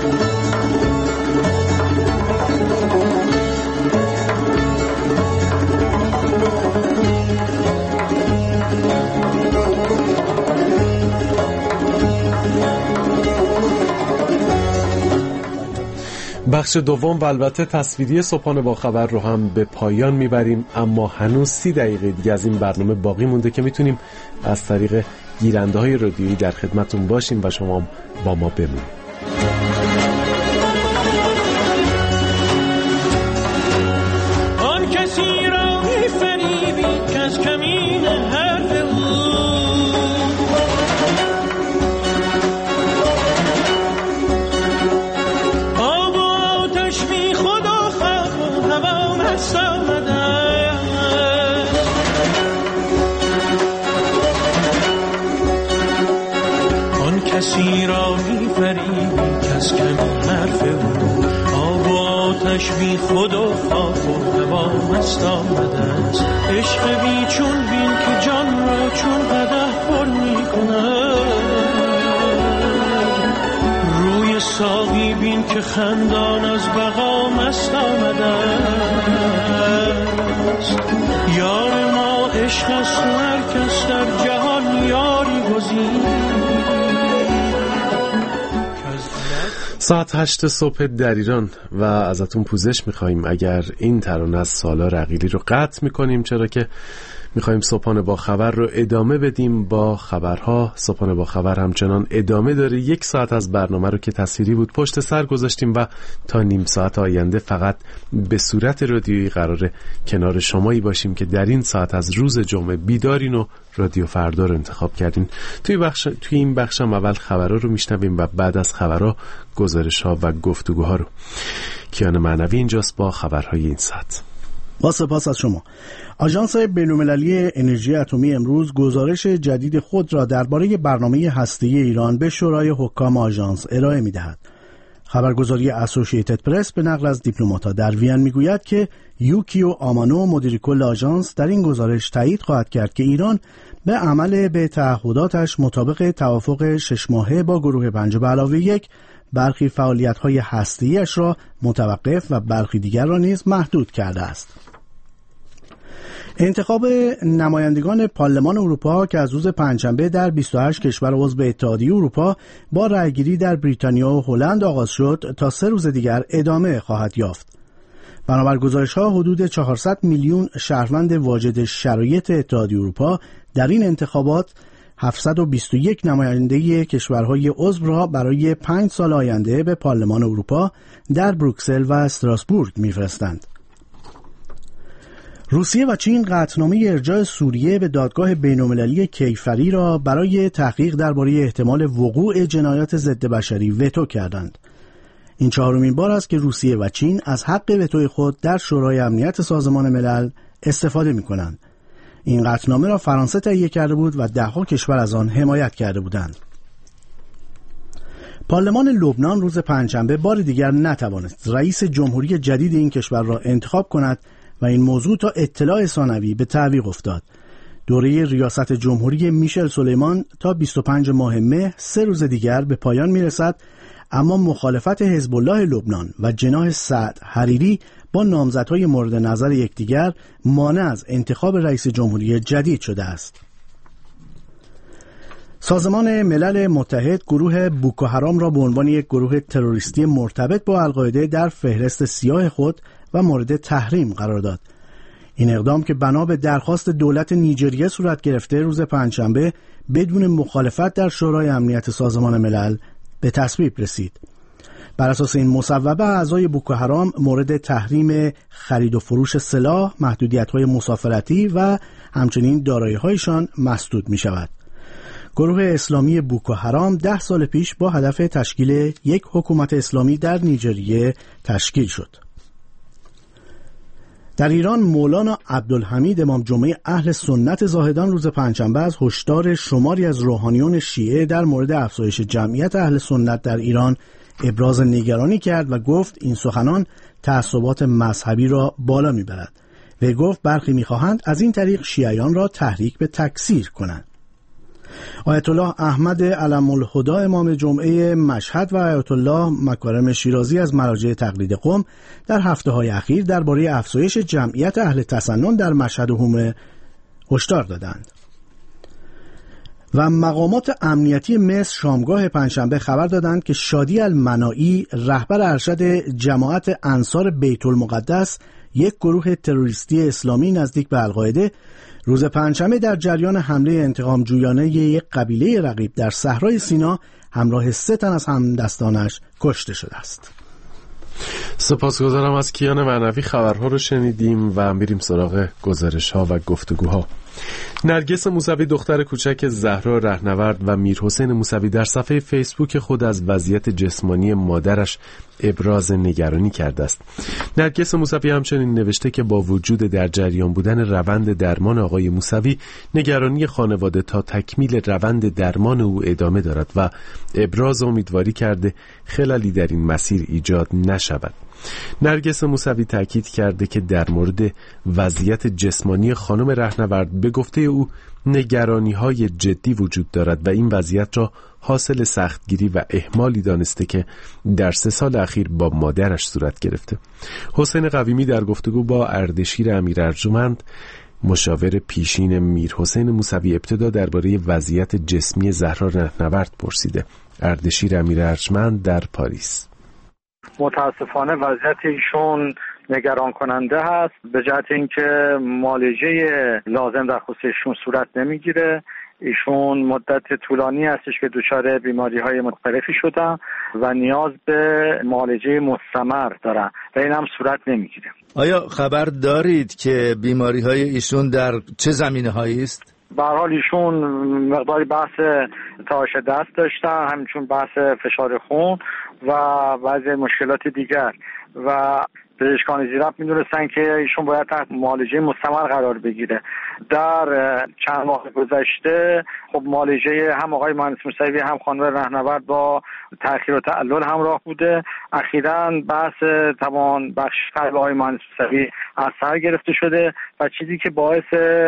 بخش دوم و البته تصویری صبحانه با خبر رو هم به پایان میبریم، اما هنوز 30 دقیقه دیگه از این برنامه باقی مونده که میتونیم از طریق گیرنده های رادیویی در خدمتون باشیم و شما با ما بمونید. آتش بی خود و خاک و هوا مست آمده است. عشق بی چون بین که جان را چون قدح پر می کند. روی ساقی بین که خندان از بقا مست آمده است. یار ما عشق است و هر کس در جهان یاری گزید. ساعت 8 صبح در ایران و ازتون پوزش میخواییم اگر این ترانه از سالار عقیلی رو قطع میکنیم، چرا که میخواییم صبحانه با خبر رو ادامه بدیم با خبرها. صبحانه با خبر همچنان ادامه داره. 1 ساعت از برنامه رو که تصویری بود پشت سر گذاشتیم و تا نیم ساعت آینده فقط به صورت رادیویی قراره کنار شمایی باشیم که در این ساعت از روز جمعه بیدارین و رادیو فردا رو انتخاب کردین. توی این بخش هم اول خبرها رو میشنویم و بعد از خبرها گزارش‌ها و گفتگوها رو. کیان معنوی اینجاست با خبرهای این ساعت. با سپاس از شما. آژانس بین‌المللی انرژی اتمی امروز گزارش جدید خود را درباره برنامه هسته‌ای ایران به شورای حکام آژانس ارائه می‌دهد. خبرگزاری اسوسییتد پرس به نقل از دیپلمات‌ها در وین می‌گوید که یوکیو آمانو مدیر کل آژانس در این گزارش تایید خواهد کرد که ایران به عمل به تعهداتش مطابق توافق 6 ماهه با گروه 5+1 برخی فعالیت‌های هسته‌ای‌اش را متوقف و برخی دیگر را نیز محدود کرده است. انتخاب نمایندگان پارلمان اروپا که از روز پنجشنبه در 28 کشور عضو اتحادیه اروپا با رأیگیری در بریتانیا و هلند آغاز شد تا 3 روز دیگر ادامه خواهد یافت. بنابر گزارش‌ها حدود 400 میلیون شهروند واجد شرایط اتحادیه اروپا در این انتخابات 721 نماینده کشورهای عضو را برای 5 سال آینده به پارلمان اروپا در بروکسل و استراسبورگ می‌فرستند. روسیه و چین قطعنامه ارجاع سوریه به دادگاه بین‌المللی کیفری را برای تحقیق درباره احتمال وقوع جنایات ضد بشری وتو کردند. این 4مین بار است که روسیه و چین از حق وتوی خود در شورای امنیت سازمان ملل استفاده می‌کنند. این قطعنامه را فرانسه تهیه کرده بود و 10 کشور از آن حمایت کرده بودند. پارلمان لبنان روز پنجشنبه بار دیگر نتوانست رئیس جمهوری جدید این کشور را انتخاب کند و این موضوع تا اطلاع ثانوی به تعویق افتاد. دوره ریاست جمهوری میشل سلیمان تا 25 ماه مه 3 روز دیگر به پایان میرسد، اما مخالفت حزب الله لبنان و جناح سعد حریری با نامزدهای مورد نظر یکدیگر مانع از انتخاب رئیس جمهوری جدید شده است. سازمان ملل متحد گروه بوکو حرام را به عنوان یک گروه تروریستی مرتبط با القاعده در فهرست سیاه خود و مورد تحریم قرار داد. این اقدام که بنا به درخواست دولت نیجریه صورت گرفته روز پنجشنبه بدون مخالفت در شورای امنیت سازمان ملل به تصویب رسید. بر اساس این مصوبه اعضای بوکو حرام مورد تحریم خرید و فروش سلاح، محدودیت‌های مسافرتی و همچنین دارایی‌هایشان مسدود می‌شود. گروه اسلامی بوکو حرام 10 سال پیش با هدف تشکیل یک حکومت اسلامی در نیجریه تشکیل شد. در ایران مولانا عبدالحمید امام جمعه اهل سنت زاهدان روز پنجشنبه از هشدار شماری از روحانیون شیعه در مورد افزایش جمعیت اهل سنت در ایران ابراز نگرانی کرد و گفت این سخنان تعصبات مذهبی را بالا میبرد و گفت برخی میخواهند از این طریق شیعیان را تحریک به تکثیر کنند. آیت الله احمد علم الهدی امام جمعه مشهد و آیت الله مکارم شیرازی از مراجع تقلید قم در هفته‌های اخیر درباره افزایش جمعیت اهل تسنن در مشهد و حومه هشدار دادند. و مقامات امنیتی مصر شامگاه پنجشنبه خبر دادند که شادی المناعی رهبر ارشد جماعت انصار بیت المقدس، یک گروه تروریستی اسلامی نزدیک به القاعده، روز پنجشنبه در جریان حمله انتقام جویانه یک قبیله رقیب در صحرای سینا همراه 3 تن از همدستانش کشته شده است. سپاسگزارم از کیان معنوی. خبرها رو شنیدیم و میریم سراغ گزارش‌ها و گفتگوها. نرگس موسوی دختر کوچک زهرا رهنورد و میرحسین موسوی در صفحه فیسبوک خود از وضعیت جسمانی مادرش ابراز نگرانی کرده است. نرگس موسوی همچنین نوشته که با وجود در جریان بودن روند درمان آقای موسوی، نگرانی خانواده تا تکمیل روند درمان او ادامه دارد و ابراز امیدواری کرده خللی در این مسیر ایجاد نشود. نرگس موسوی تاکید کرده که در مورد وضعیت جسمانی خانم رهنورد به گفته او نگرانی‌های جدی وجود دارد و این وضعیت را حاصل سختگیری و اهمالی دانسته که در 3 سال اخیر با مادرش صورت گرفته. حسین قویمی در گفتگو با اردشیر امیرارجمند مشاور پیشین میرحسین موسوی ابتدا درباره وضعیت جسمی زهرا رهنورد پرسیده. اردشیر امیرارجمند در پاریس: متاسفانه وضعیت ایشون نگران کننده هست، به جهت اینکه معالجه لازم در خصوص ایشون صورت نمیگیره. ایشون مدت طولانی هستش که دچار بیماری‌های مختلفی شدن و نیاز به معالجه مستمر دارن و این هم صورت نمیگیره. آیا خبر دارید که بیماری‌های ایشون در چه زمینه‌هایی است؟ به هر حال ایشون مقداری بحث تهاش دست داشتن، همچنین بحث فشار خون و بعضی مشکلات دیگر و پزشکان زیراب می‌دونستن که ایشون باید تحت معالجه مستمر قرار بگیره. در چند ماه گذشته خب معالجه هم آقای مهندس موسوی هم خانم رهنورد با تأخیر و تعلل همراه بوده. اخیراً بحث توان بخش قلب آقای مهندس موسوی از سر گرفته شده و چیزی که باعث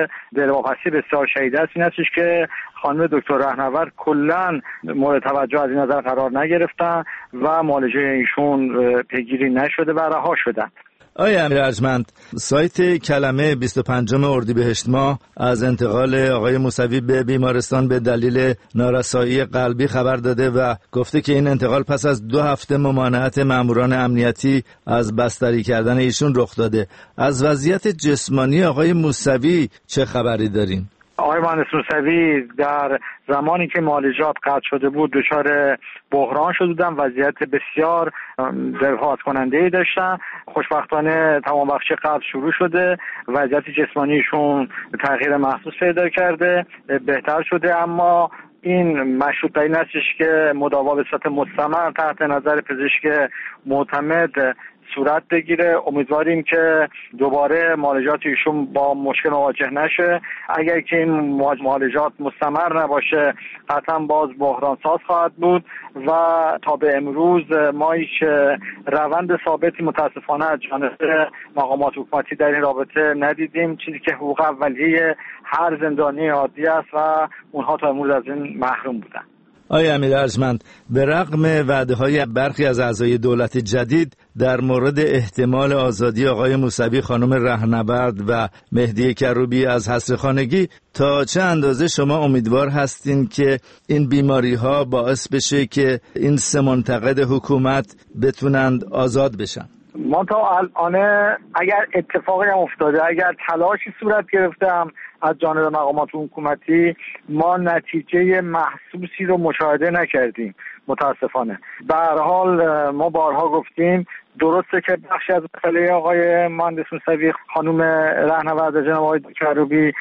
دلواپسی بسیار شدید است این هستش که خانم دکتر رهنورد کلاً مورد توجه از این نظر قرار نگرفتن و معالجه ایشون پیگیری نشده و رها شدن. آقای امیرارجمند، سایت کلمه 25 اردیبهشت ماه از انتقال آقای موسوی به بیمارستان به دلیل نارسایی قلبی خبر داده و گفته که این انتقال پس از 2 هفته ممانعت ماموران امنیتی از بستری کردن ایشون رخ داده. از وضعیت جسمانی آقای موسوی چه خبری دارین؟ آقای مهندس موسوی در زمانی که معالجات قطع شده بود دچار بحران شده بودن، وضعیت بسیار دلهات کننده‌ای داشتن. خوشبختانه تمام بخش قلب شروع شده، وضعیت جسمانیشون تغییر محسوس پیدا کرده، بهتر شده، اما این مشروط به این هستش که مداوا به صورت مستمر تحت نظر پزشک معتمد صورت بگیره. امیدواریم که دوباره معالجات ایشون با مشکل مواجه نشه. اگر که این معالجات مستمر نباشه قطعا باز بحران ساز خواهد بود و تا به امروز ما هیچ روند ثابتی متاسفانه از جانب مقامات حکومتی در این رابطه ندیدیم، چیزی که حقوق اولیه هر زندانی عادی است و اونها تا امروز از این محروم بودن. آقای امیرارجمند، به رغم وعده‌های برخی از اعضای دولت جدید در مورد احتمال آزادی آقای موسوی، خانم رهنورد و مهدی کروبی از حصرخانگی، تا چه اندازه شما امیدوار هستین که این بیماری‌ها باعث بشه که این 3 منتقد حکومت بتونند آزاد بشن؟ ما تا الان اگر اتفاقی هم افتاده، اگر تلاشی صورت گرفته هم از جانب مقامات حکومتی، ما نتیجه محسوسی رو مشاهده نکردیم متاسفانه. به هر حال ما بارها گفتیم درسته که بخشی از مسئله آقای مهندس موسوی، خانم رهنورد، جناب آقای کروبی،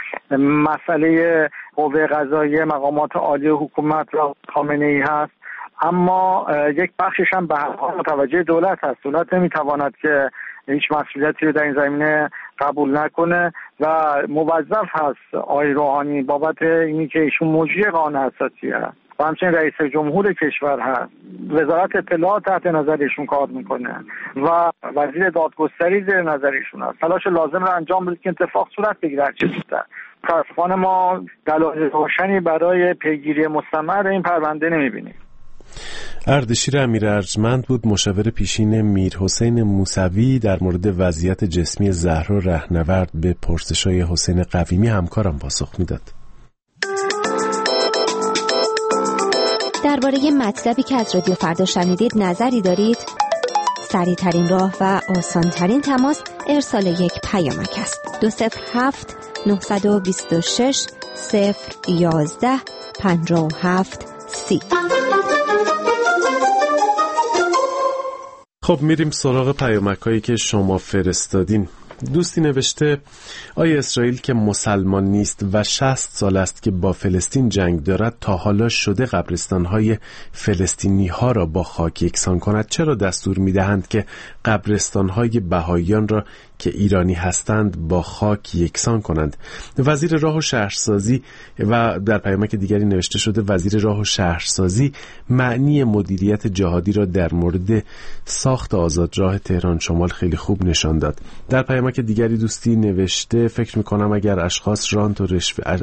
مسئله قوه قضاییه، مقامات عالی حکومت و خامنه‌ای هست، اما یک بخشش هم به هر حال متوجه دولت هست. دولت نمیتواند که هیچ مسئولیتی رو در این زمینه قبول نکنه و موظف هست آقای روحانی بابت اینی که ایشون مجری قانون اساسی هست و همچنین رئیس جمهور کشور هست. وزارت اطلاعات تحت نظر ایشون کار میکنه و وزیر دادگستری زیر نظر ایشون هست. تلاش لازم رو انجام بدید که اتفاق صورت بگیره هر چه زودتر. متاسفانه ما دلایل روشنی برای پیگیری مستمر این پرونده نمیبینیم. اردشیر امیرارجمند بود، مشاور پیشین میرحسین موسوی، در مورد وضعیت جسمی زهرا رهنورد به پرسش‌های حسین قویمی همکارم پاسخ میداد. درباره مطلبی که از رادیو فردا شنیدید نظری دارید؟ سریع‌ترین راه و آسان‌ترین تماس ارسال یک پیامک است. 207 926 011 57 30. خب میریم سراغ پیامک‌هایی که شما فرستادین. دوستی نوشته: آیا اسرائیل که مسلمان نیست و 60 سال است که با فلسطین جنگ دارد تا حالا شده قبرستان‌های فلسطینی‌ها را با خاک یکسان کند؟ چرا دستور می‌دهند که قبرستان‌های بهائیان را که ایرانی هستند با خاک یکسان کنند. وزیر راه و شهرسازی و در پیامک دیگری نوشته شده وزیر راه و شهرسازی معنی مدیریت جهادی را در مورد ساخت آزادراه تهران شمال خیلی خوب نشان داد. در پیامک دیگری دوستی نوشته فکر میکنم اگر اشخاص رانت و رشوه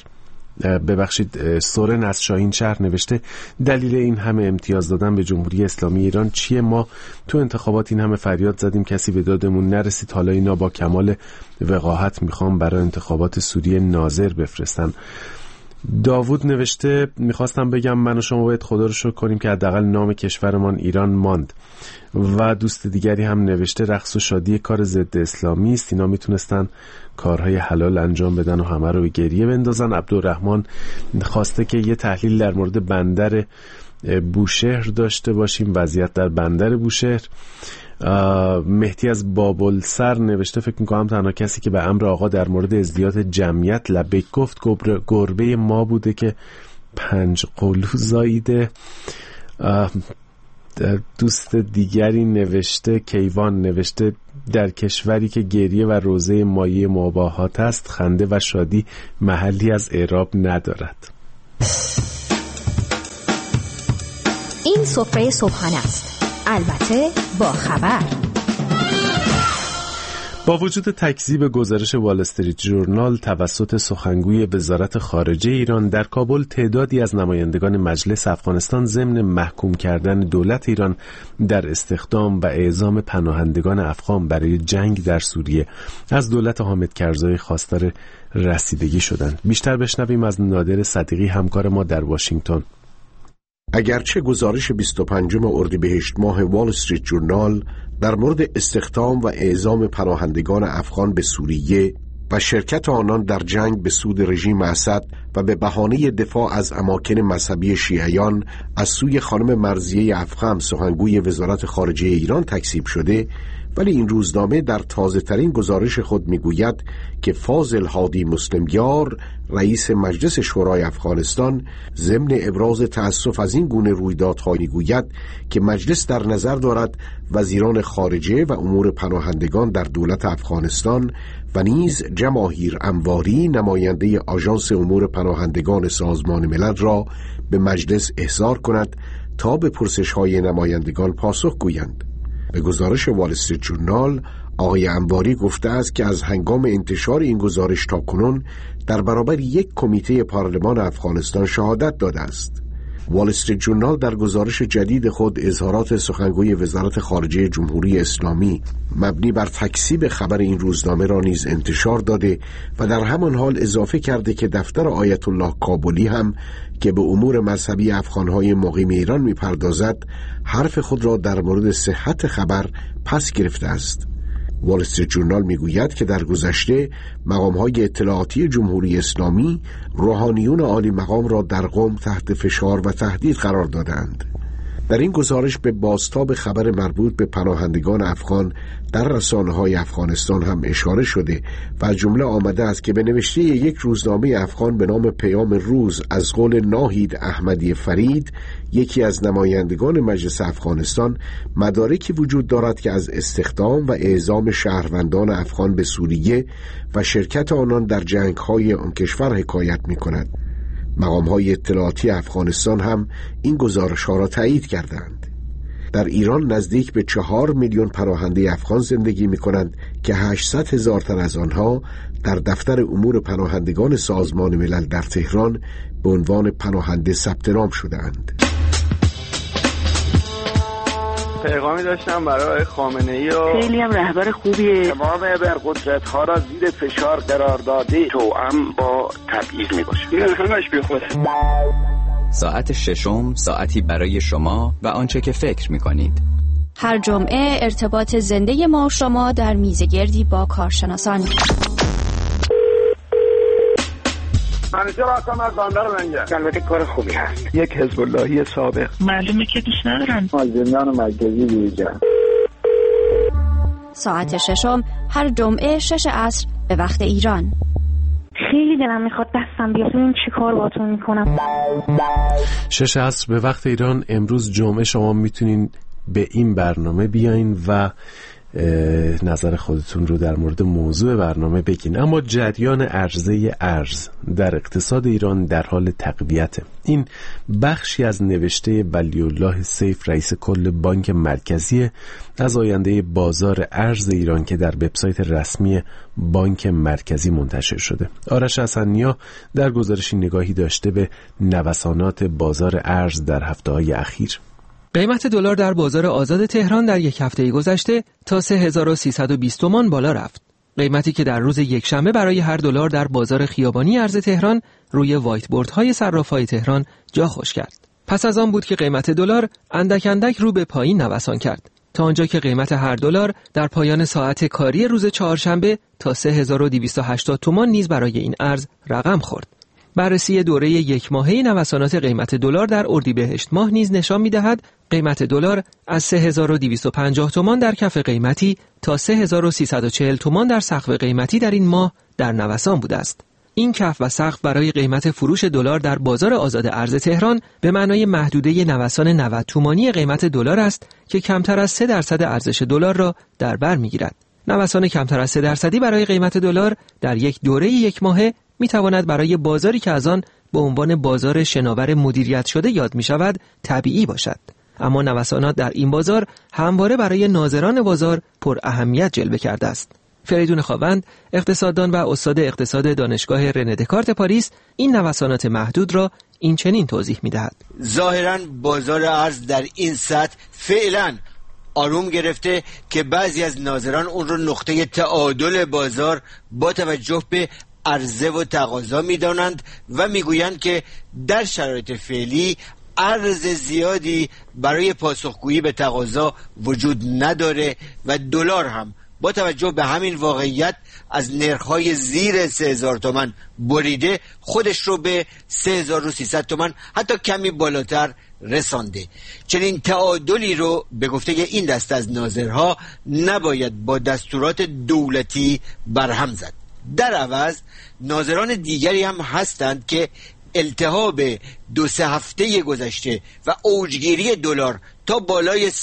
سورن از شاهین شهر نوشته دلیل این همه امتیاز دادن به جمهوری اسلامی ایران چیه؟ ما تو انتخابات این همه فریاد زدیم کسی به دادمون نرسید، حالا اینا با کمال وقاحت میخوام برای انتخابات سوریه ناظر بفرستن. داوود نوشته میخواستم بگم من و شما باید خدا رو شکر کنیم که حداقل نام کشورمان ایران ماند. و دوست دیگری هم نوشته رقص و شادی کار ضد اسلامی است، اینا میتونستن کارهای حلال انجام بدن و همه رو به گریه بندازن. عبدالرحمن خواسته که یه تحلیل در مورد بندر بوشهر داشته باشیم، وضعیت در بندر بوشهر. مهدی از بابلسر نوشته فکر میکنم تنها کسی که به امر آقا در مورد ازدیاد جمعیت لبیک گفت گربه ما بوده که 5 قلو زاییده. دوست دیگری نوشته کیوان نوشته در کشوری که گریه و روزه مایه مباهات است خنده و شادی محلی از اعراب ندارد. این سفره صبحانه است، البته با خبر. با وجود تکذیب گزارش وال استریت ژورنال توسط سخنگوی وزارت خارجه ایران در کابل، تعدادی از نمایندگان مجلس افغانستان ضمن محکوم کردن دولت ایران در استخدام و اعزام پناهندگان افغان برای جنگ در سوریه از دولت حامد کرزای خواستار رسیدگی شدند. بیشتر بشنویم از نادر صدیقی همکار ما در واشنگتن. اگرچه گزارش 25 اردیبهشت ماه وال استریت ژورنال در مورد استخدام و اعزام پناهندگان افغان به سوریه و شرکت آنان در جنگ به سود رژیم اسد و به بهانه دفاع از اماکن مذهبی شیعیان از سوی خانم مرضیه افخم سخنگوی وزارت خارجه ایران تکذیب شده، ولی این روزنامه در تازه ترین گزارش خود میگوید که فاضل هادی مسلمیار رئیس مجلس شورای افغانستان ضمن ابراز تأسف از این گونه رویدادها میگوید که مجلس در نظر دارد وزیران خارجه و امور پناهندگان در دولت افغانستان و نیز جماهیر انواری نماینده آژانس امور پناهندگان سازمان ملل را به مجلس احضار کند تا به پرسش‌های نمایندگان پاسخ گویند. به گزارش وال استریت ژورنال آقای انباری گفته است که از هنگام انتشار این گزارش تا کنون در برابر یک کمیته پارلمان افغانستان شهادت داده است. وال استریت ژورنال در گزارش جدید خود اظهارات سخنگوی وزارت خارجه جمهوری اسلامی مبنی بر تکذیب خبر این روزنامه را نیز انتشار داده و در همان حال اضافه کرده که دفتر آیت الله کابلی هم که به امور مذهبی افغانهای مقیم ایران می‌پردازد حرف خود را در مورد صحت خبر پس گرفته است. وال استریت ژورنال میگوید که در گذشته مقام‌های اطلاعاتی جمهوری اسلامی روحانیون عالی مقام را در قم تحت فشار و تهدید قرار دادند. در این گزارش به بازتاب خبر مربوط به پناهندگان افغان در رسانه‌های افغانستان هم اشاره شده و از جمله آمده است که به نوشته یک روزنامه افغان به نام پیام روز از قول ناهید احمدی فرید، یکی از نمایندگان مجلس افغانستان، مدارکی وجود دارد که از استخدام و اعزام شهروندان افغان به سوریه و شرکت آنان در جنگ‌های آن کشور حکایت می‌کند. مقام‌های اطلاعاتی افغانستان هم این گزارش‌ها را تایید کردند. در ایران نزدیک به 4 میلیون پناهنده افغان زندگی می‌کنند که 800,000 تن از آنها در دفتر امور پناهندگان سازمان ملل در تهران به عنوان پناهنده ثبت نام شده‌اند. پیغامی داشتم برای خامنه‌ای و خیلی هم رهبر خوبیه. تمام ابرقدرت‌ها را زیر فشار قرار داده، توأم با تبعیض می‌باشه. این همش بیخوده. ساعت ششم، ساعتی برای شما و آنچه که فکر می‌کنید. هر جمعه ارتباط زنده ما و شما در میزگردی با کارشناسان. همیشه راستم از باندر منگه. البته کار خوبی هست. یک حزب اللهی سابق. معلومه که دوست ندارن. زندان مرکزی بیجا. ساعت ششم هر جمعه 6 عصر به وقت ایران. خیلی دلم میخواد دستم بیاد این چی کار باتون میکنم. 6 عصر به وقت ایران امروز جمعه شما میتونین به این برنامه بیاین و نظر خودتون رو در مورد موضوع برنامه بگین. اما جریان عرضه ارز در اقتصاد ایران در حال تقویته. این بخشی از نوشته ولی‌الله سیف رئیس کل بانک مرکزی از آینده بازار ارز ایران که در وبسایت رسمی بانک مرکزی منتشر شده. آرش حسن‌نیا در گزارشی نگاهی داشته به نوسانات بازار ارز در هفته‌های اخیر. قیمت دلار در بازار آزاد تهران در یک هفته گذشته تا 3320 تومان بالا رفت. قیمتی که در روز یکشنبه برای هر دلار در بازار خیابانی ارز تهران روی وایت بوردهای صراف‌های تهران جا خوش کرد. پس از آن بود که قیمت دلار اندک اندک رو به پایین نوسان کرد تا آنجا که قیمت هر دلار در پایان ساعت کاری روز چهارشنبه تا 3280 تومان نیز برای این ارز رقم خورد. بررسی دوره یک ماهه نوسانات قیمت دلار در اردیبهشت ماه نیز نشان می‌دهد قیمت دلار از 3250 تومان در کف قیمتی تا 3340 تومان در سقف قیمتی در این ماه در نوسان بوده است. این کف و سقف برای قیمت فروش دلار در بازار آزاد ارز تهران به معنای محدوده نوسان 90 تومانی قیمت دلار است که کمتر از 3% ارزش دلار را در بر می‌گیرد. نوسان کمتر از 3% برای قیمت دلار در یک دوره یک ماهه می‌تواند برای بازاری که از آن به عنوان بازار شناور مدیریت شده یاد می‌شود طبیعی باشد. اما نوسانات در این بازار همواره برای ناظران بازار پر اهمیت جلوه کرده است. فریدون خاوند، اقتصاددان و استاد اقتصاد دانشگاه رنه دکارت پاریس، این نوسانات محدود را این چنین توضیح می‌دهد. ظاهراً بازار ارز در این سطح فعلاً آروم گرفته که بعضی از ناظران اون رو نقطه تعادل بازار با توجه به عرضه و تقاضا می‌دانند و می‌گویند که در شرایط فعلی عرض زیادی برای پاسخگویی به تقاضا وجود نداره و دلار هم با توجه به همین واقعیت از نرخ‌های زیر 3000 تومان بریده خودش رو به 3300 تومان حتی کمی بالاتر رسانده. چنین تعادلی رو به گفته این دسته از ناظرها نباید با دستورات دولتی برهم زد. در عوض ناظران دیگری هم هستند که التهاب 2-3 هفته گذشته و اوجگیری دلار تا بالای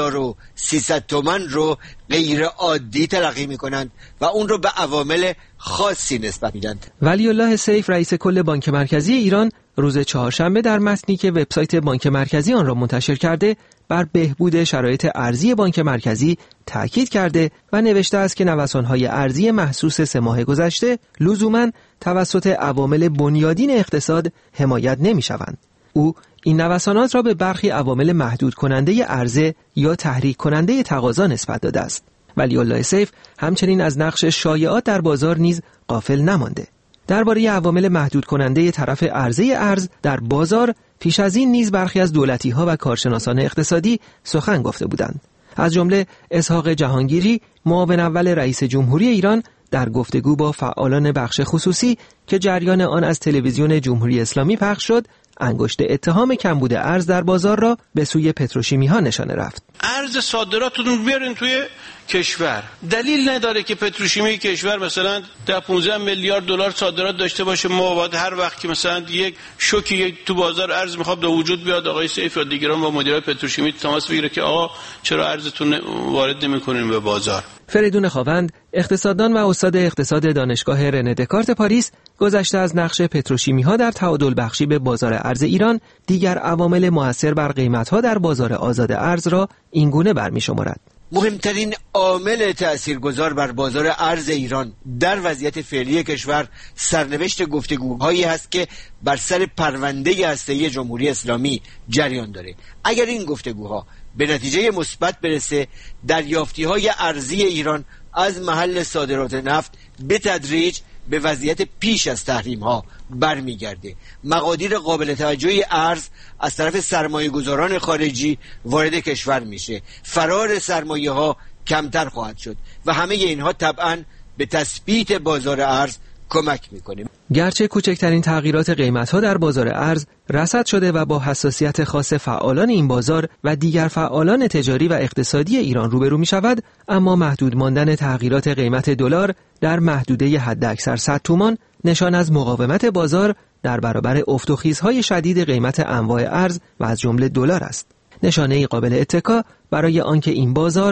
3300 تومان رو غیر عادی تلقی می کنند و اون رو به عوامل خاصی نسبت میدند. ولی‌الله سیف رئیس کل بانک مرکزی ایران روز چهارشنبه در متنی که وبسایت بانک مرکزی آن را منتشر کرده بر بهبود شرایط ارزی بانک مرکزی تاکید کرده و نوشته است که نوسان‌های ارزی محسوس 3 ماه گذشته لزوماً توسط عوامل بنیادین اقتصاد حمایت نمی‌شوند. او این نوسانات را به برخی عوامل محدود کننده عرضه یا تحریک کننده تقاضا نسبت داده است. ولی‌الله سیف همچنین از نقش شایعات در بازار نیز غافل نمانده. درباره عوامل محدود کننده طرف عرضه ارز در بازار پیش از این نیز برخی از دولتی‌ها و کارشناسان اقتصادی سخن گفته بودند. از جمله اسحاق جهانگیری، معاون اول رئیس جمهوری ایران، در گفتگو با فعالان بخش خصوصی که جریان آن از تلویزیون جمهوری اسلامی پخش شد، انگشت اتهام کمبود ارز در بازار را به سوی پتروشیمی‌ها نشانه رفت. ارز صادراتتون بیارین توی کشور. دلیل نداره که پتروشیمی کشور مثلا 10-15 میلیارد دلار صادرات داشته باشه. ما باید هر وقت که مثلا یک شوکی تو بازار ارز میخواد به وجود بیاد، آقای سیف و دیگران با مدیرای پتروشیمی تماس بگیره که آقا چرا ارزتون وارد نمی‌کنین به بازار. فریدون خاوند، اقتصاددان و استاد اقتصاد دانشگاه رنه دکارت پاریس، گذشته از نقش پتروشیمی‌ها در تعادل بخشی به بازار ارز ایران، دیگر عوامل مؤثر بر قیمت‌ها در بازار آزاد ارز را اینگونه برمی‌شمارد. مهمترین عامل تأثیرگذار بر بازار ارز ایران در وضعیت فعلی کشور سرنوشت گفتگوهایی هست که بر سر پرونده هسته‌ای جمهوری اسلامی جریان داره. اگر این گفتگوها به نتیجه مثبت برسه، دریافتی‌های ارزی ایران از محل صادرات نفت به تدریج به وضعیت پیش از تحریم‌ها برمیگرده. مقادیر قابل توجهی ارز از طرف سرمایه‌گذاران خارجی وارد کشور میشه. فرار سرمایه‌ها کمتر خواهد شد و همه اینها طبعاً به تثبیت بازار ارز کمک میکنه. گرچه کوچکترین تغییرات قیمت‌ها در بازار ارز رصد شده و با حساسیت خاص فعالان این بازار و دیگر فعالان تجاری و اقتصادی ایران روبرو می‌شود، اما محدود ماندن تغییرات قیمت دلار در محدوده حداکثر 100 تومان نشان از مقاومت بازار در برابر افت و خیزهای شدید قیمت انواع ارز و از جمله دلار است. نشانه‌ای قابل اتکا برای آنکه این بازار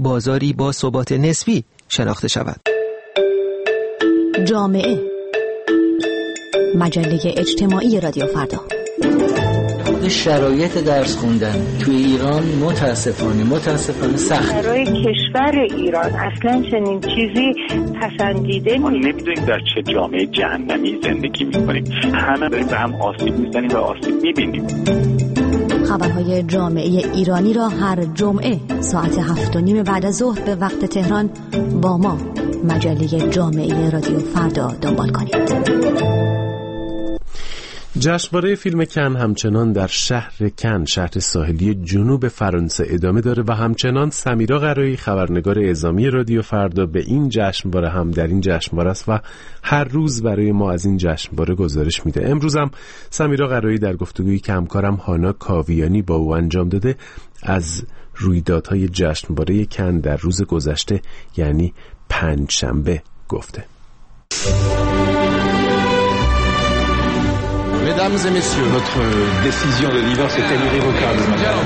بازاری با ثبات نسبی شناخته شود. جامعه، مجله اجتماعی رادیو فردا. شرایط درس خوندن توی ایران متاسفانه سخت. برای کشور ایران اصلا چنین چیزی پسندیده ما نمیدونیم در چه جامعه جهنمی زندگی میکنیم. همه داریم به هم آسیب میزنیم و آسیب میبینیم. خبرهای جامعه ایرانی را هر جمعه ساعت 7:30 بعد از ظهر به وقت تهران با ما مجله جامعه رادیو فردا دنبال کنید. جشنواره فیلم کن همچنان در شهر کن، شهر ساحلی جنوب فرانسه ادامه داره و همچنان سمیرا قرایی خبرنگار اعزامی رادیو فردا به این جشنواره هم در این جشنواره است و هر روز برای ما از این جشنواره گزارش میده. امروز هم سمیرا قرایی در گفتگویی که همکارم هانا کاویانی با او انجام داده از رویدادهای جشنواره کن در روز گذشته یعنی پنجشنبه گفته. Mesdames et messieurs, votre décision de divorce est irrévocable.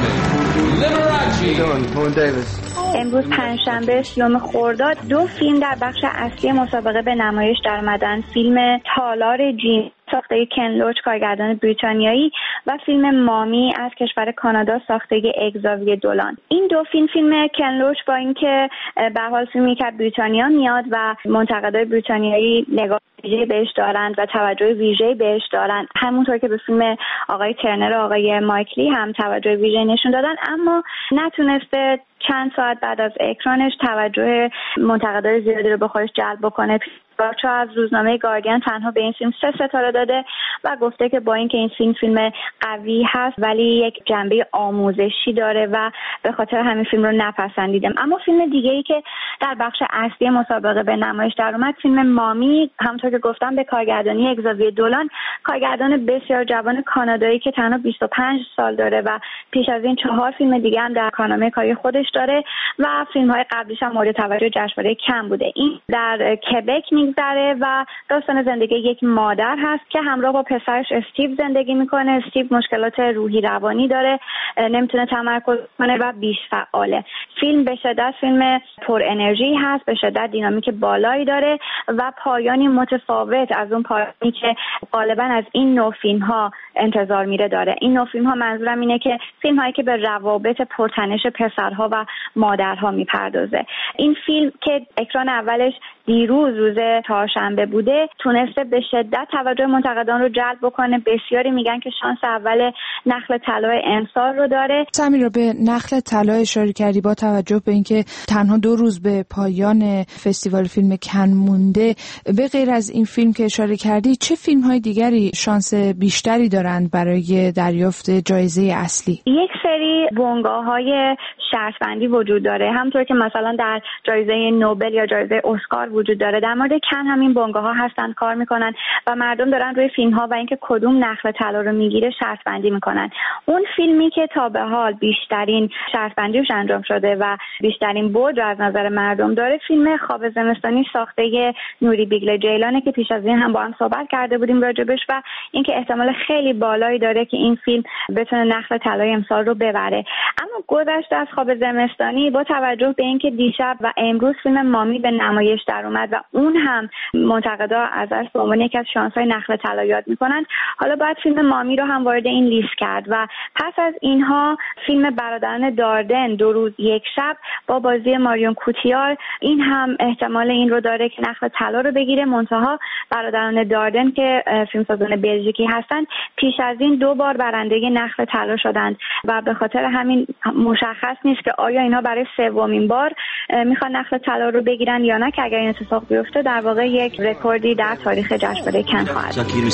امروز پنجشنبه 30 خرداد 2 فیلم در بخش اصلی مسابقه به نمایش در اومدن. فیلم تالار جیم ساخته کن لوچ کارگردان بریتانیایی و فیلم مامی از کشور کانادا ساخته اگزاویه دولان. این 2 فیلم کن لوچ با اینکه به حال فیلمی که بریتانیا میاد و منتقدای بریتانیایی نگاه ویژه‌ای بهش دارند و توجه ویژه‌ای بهش دارند، همونطور که به فیلم آقای ترنر و آقای مایکلی هم توجه ویژه‌ای نشون دادن، اما نتونسته چند ساعت بعد از اکرانش توجه منتقدای زیادی رو به خودش جلب بکنه. چا از روزنامه گاردین تنها به این فیلم 3 ستاره داده و گفته که با اینکه این فیلم قوی هست ولی یک جنبه آموزشی داره و به خاطر همین فیلم رو نپسندیدم. اما فیلم دیگه‌ای که در بخش اصلی مسابقه به نمایش در اومد فیلم مامی، همونطور که گفتم به کارگردانی اگزاویه دولان، کارگردان بسیار جوان کانادایی که تنها 25 سال داره و پیش از این 4 فیلم دیگه هم در کارنامه کاری خودش داره و فیلم‌های قبلیش هم مورد توجه جشنواره کن بوده. این در کبک میگذره و داستان زندگی یک مادر هست که همراه با پسرش استیو زندگی میکنه. استیو مشکلات روحی روانی داره، نمیتونه تمرکز کنه و بیش فعاله. فیلم به شدت فیلم پر انرژی هست، به شدت دینامیک بالایی داره و پایانی متفاوت از اون پایانی که غالبا از این نوع فیلم ها انتظار میره داره. این نوع فیلم ها منظورم اینه که فیلم هایی که به روابط پرتنش پسرها و مادرها میپردازه. این فیلم که اکران اولش دیروز روز چهارشنبه بوده تونسته به شدت توجه منتقدان رو جلب بکنه. بسیاری میگن که شانس اول نخل طلای امسال رو داره. سمیرا، به نخل طلا اشاره کردی، با توجه به اینکه تنها 2 روز به پایان فستیوال فیلم کن مونده، به غیر از این فیلم که اشاره کردی چه فیلم های دیگری شانس بیشتری دارند برای دریافت جایزه اصلی؟ یک سری بنگاه‌های شرط‌بندی وجود داره، همونطور که مثلا در جایزه نوبل یا جایزه اسکار وجود داره. در مورد کن همین بنگاه‌ها هستن کار میکنن و مردم دارن روی فیلم‌ها و اینکه کدوم نخل طلا رو میگیره شرط‌بندی میکنن. اون فیلمی که تا به حال بیشترین شرط‌بندیش انجام شده و بیشترین برد از نظر مردم داره فیلم خواب زمستانی ساخته نوری بیگل جیلانه که پیش از این هم با هم صحبت کرده بودیم راجبش و اینکه احتمال خیلی بالایی داره که این فیلم بتونه نخل طلای امسال رو ببره. اما گذشته از خواب زمستانی با توجه به اینکه دیشب و امروز فیلم مامی به نمایش در اومد و اون هم منتقدا ازش به عنوان یکی از شانس‌های نخل طلا یاد میکنن، حالا باید فیلم مامی رو هم وارد این لیست کرد و پس از اینها فیلم برادران داردن 2 روز 1 شب با بازی ماریون کوتیار، این هم احتمال این رو داره که نخل طلا رو بگیره. منتها برادران داردن که فیلمسازان بلژیکی هستن پیش از این 2 بار برنده نخل طلا شدند و به خاطر همین مشخص نیست که آیا اینا برای 3مین بار میخوان نخل طلا رو بگیرن یا نه، که اگر این اتفاق بیفته در واقع یک رکوردی در تاریخ جشنواره کن خواهد.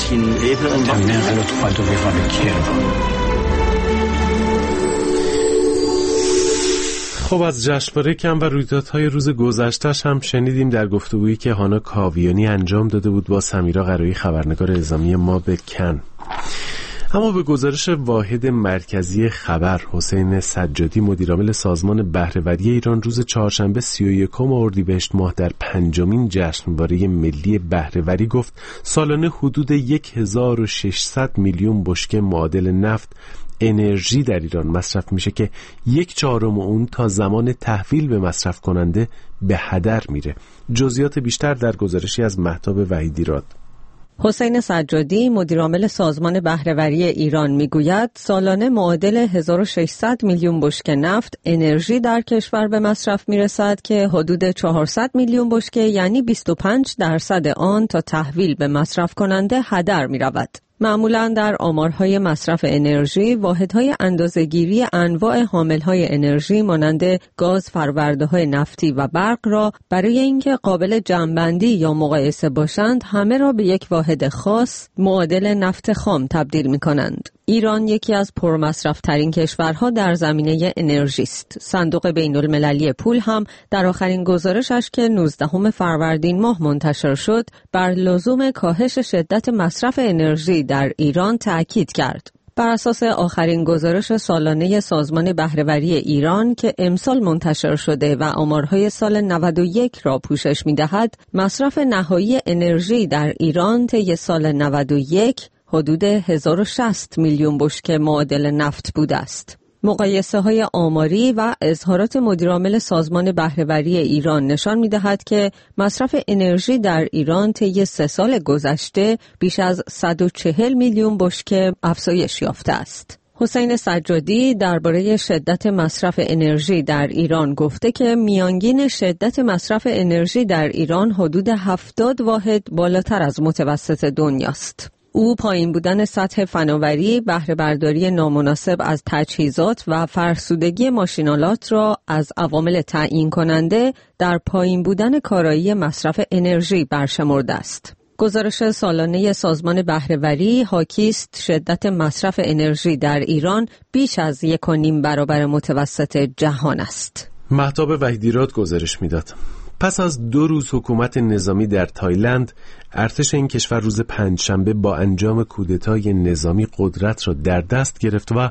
خب از جشنواره کن و رویدادهای روز گذشته‌اش هم شنیدیم در گفتگویی که هانا کاویانی انجام داده بود با سمیرا قرایی خبرنگار اعزامی ما به کن. اما به گزارش واحد مرکزی خبر حسین سجادی مدیرعامل سازمان بهره‌وری ایران روز چهارشنبه 31 اردیبهشت ماه در 5مین جشنواره ملی بهره‌وری گفت سالانه حدود 1600 میلیون بشکه معادل نفت انرژی در ایران مصرف میشه که 1/4 اون تا زمان تحویل به مصرف کننده به هدر میره. جزئیات بیشتر در گزارشی از مهتاب وحیدیراد. حسین سجادی مدیرعامل سازمان بهره‌وری ایران میگوید سالانه معادل 1600 میلیون بشکه نفت انرژی در کشور به مصرف میرسد که حدود 400 میلیون بشکه یعنی 25% آن تا تحویل به مصرف کننده هدر میرود. معمولاً در آمارهای مصرف انرژی واحدهای اندازه‌گیری انواع حاملهای انرژی مانند گاز، فرورده‌های نفتی و برق را برای اینکه قابل جمع‌بندی یا مقایسه باشند همه را به یک واحد خاص معادل نفت خام تبدیل می‌کنند. ایران یکی از پرمصرف‌ترین کشورها در زمینه انرژی است. صندوق بین‌المللی پول هم در آخرین گزارشش که 19 فروردین ماه منتشر شد بر لزوم کاهش شدت مصرف انرژی در ایران تأکید کرد. بر اساس آخرین گزارش سالانه سازمان بهره‌وری ایران که امسال منتشر شده و آمارهای سال 91 را پوشش می‌دهد، مصرف نهایی انرژی در ایران طی سال 91 حدود 1060 میلیون بشکه معادل نفت بوده است. مقایسه‌های آماری و اظهارات مدیرعامل سازمان بهره‌وری ایران نشان می‌دهد که مصرف انرژی در ایران طی 3 سال گذشته بیش از 140 میلیون بشکه افزایش یافته است. حسین سجادی درباره شدت مصرف انرژی در ایران گفته که میانگین شدت مصرف انرژی در ایران حدود 70 واحد بالاتر از متوسط دنیاست. او پایین بودن سطح فناوری، بهره برداری نامناسب از تجهیزات و فرسودگی ماشین‌آلات را از عوامل تعیین کننده در پایین بودن کارایی مصرف انرژی برشمرده است. گزارش سالانه سازمان بهره‌وری حاکی است شدت مصرف انرژی در ایران بیش از 1.5 برابر متوسط جهان است. مهتاب وحیدیراد گزارش میداد. پس از 2 روز حکومت نظامی در تایلند، ارتش این کشور روز پنجشنبه با انجام کودتای نظامی قدرت را در دست گرفت و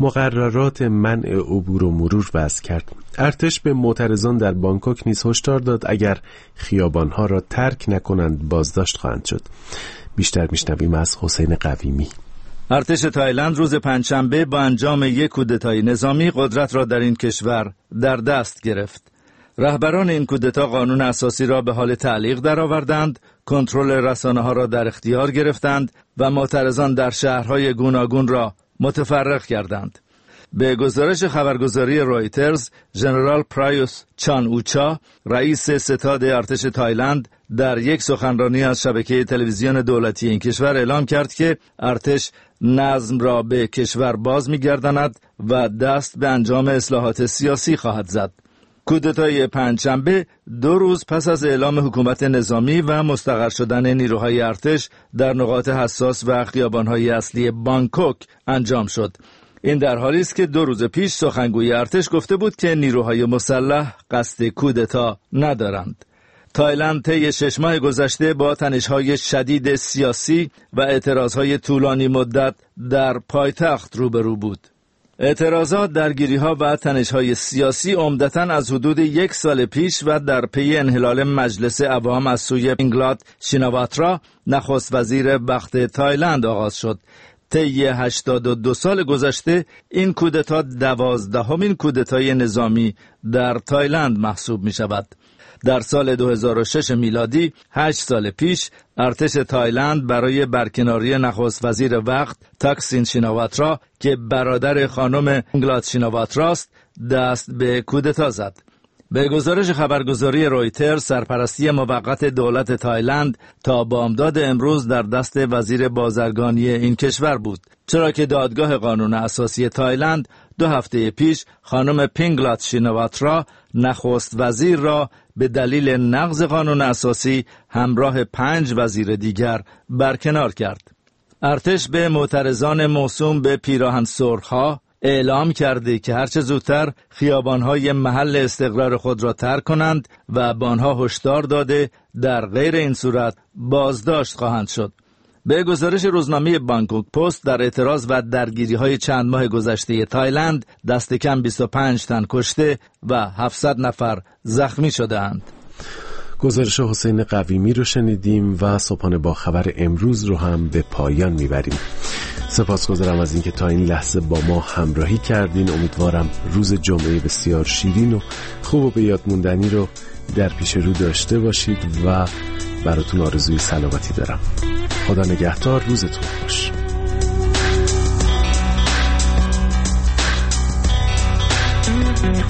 مقررات منع عبور و مرور وضع کرد. ارتش به معترضان در بانکوک نیز هشدار داد اگر خیابانها را ترک نکنند بازداشت خواهند شد. بیشتر میشنویم از حسین قویمی. ارتش تایلند روز پنجشنبه با انجام یک کودتای نظامی قدرت را در این کشور در دست گرفت. رهبران این کودتا قانون اساسی را به حال تعلیق درآوردند، کنترل رسانه‌ها را در اختیار گرفتند و معترضان در شهرهای گوناگون را متفرق کردند. به گزارش خبرگزاری رویترز، ژنرال پرایوس چان اوچا، رئیس ستاد ارتش تایلند، در یک سخنرانی از شبکه تلویزیون دولتی این کشور اعلام کرد که ارتش نظم را به کشور باز می‌گرداند و دست به انجام اصلاحات سیاسی خواهد زد. کودتای پنجشنبه 2 روز پس از اعلام حکومت نظامی و مستقر شدن نیروهای ارتش در نقاط حساس و خیابان‌های اصلی بانکوک انجام شد. این در حالی است که 2 روز پیش سخنگوی ارتش گفته بود که نیروهای مسلح قصد کودتا ندارند. تایلند طی 6 ماه گذشته با تنش‌های شدید سیاسی و اعتراضهای طولانی مدت در پایتخت روبرو بود. اعتراضات، درگیری‌ها و تنش‌های سیاسی عمدتاً از حدود 1 سال پیش و در پی انحلال مجلس عوام از سوی اینگلات شیناواترا، نخست وزیر وقت تایلند آغاز شد. طی 82 سال گذشته این کودتا 12مین کودتای نظامی در تایلند محسوب می‌شود. در سال 2006 میلادی 8 سال پیش ارتش تایلند برای برکناری نخست وزیر وقت تاکسین شیناواترا که برادر خانم اینگلات شیناواترا است دست به کودتا زد. به گزارش خبرگزاری رویترز، سرپرستی موقت دولت تایلند تا بامداد امروز در دست وزیر بازرگانی این کشور بود، چرا که دادگاه قانون اساسی تایلند 2 هفته پیش خانم پینگلات شیناواترا نخست وزیر را به دلیل نقض قانون اساسی همراه 5 وزیر دیگر برکنار کرد. ارتش به معترضان موسوم به پیراهن سرخ‌ها اعلام کرده که هرچه زودتر خیابان‌های محل استقرار خود را ترک کنند و به آنها هشدار داده در غیر این صورت بازداشت خواهند شد. به گزارش روزنامه بانکوک پست، در اعتراض و درگیری‌های چند ماه گذشته تایلند دست کم 25 تن کشته و 700 نفر زخمی شدند. گزارش حسین قویمی رو شنیدیم و صبحانه با خبر امروز رو هم به پایان میبریم. سپاسگزارم از اینکه تا این لحظه با ما همراهی کردین. امیدوارم روز جمعه بسیار شیرین و خوب و به یاد موندنی رو در پیش رو داشته باشید و براتون آرزوی سلامتی دارم. خدا نگهدار، روزتون خوش.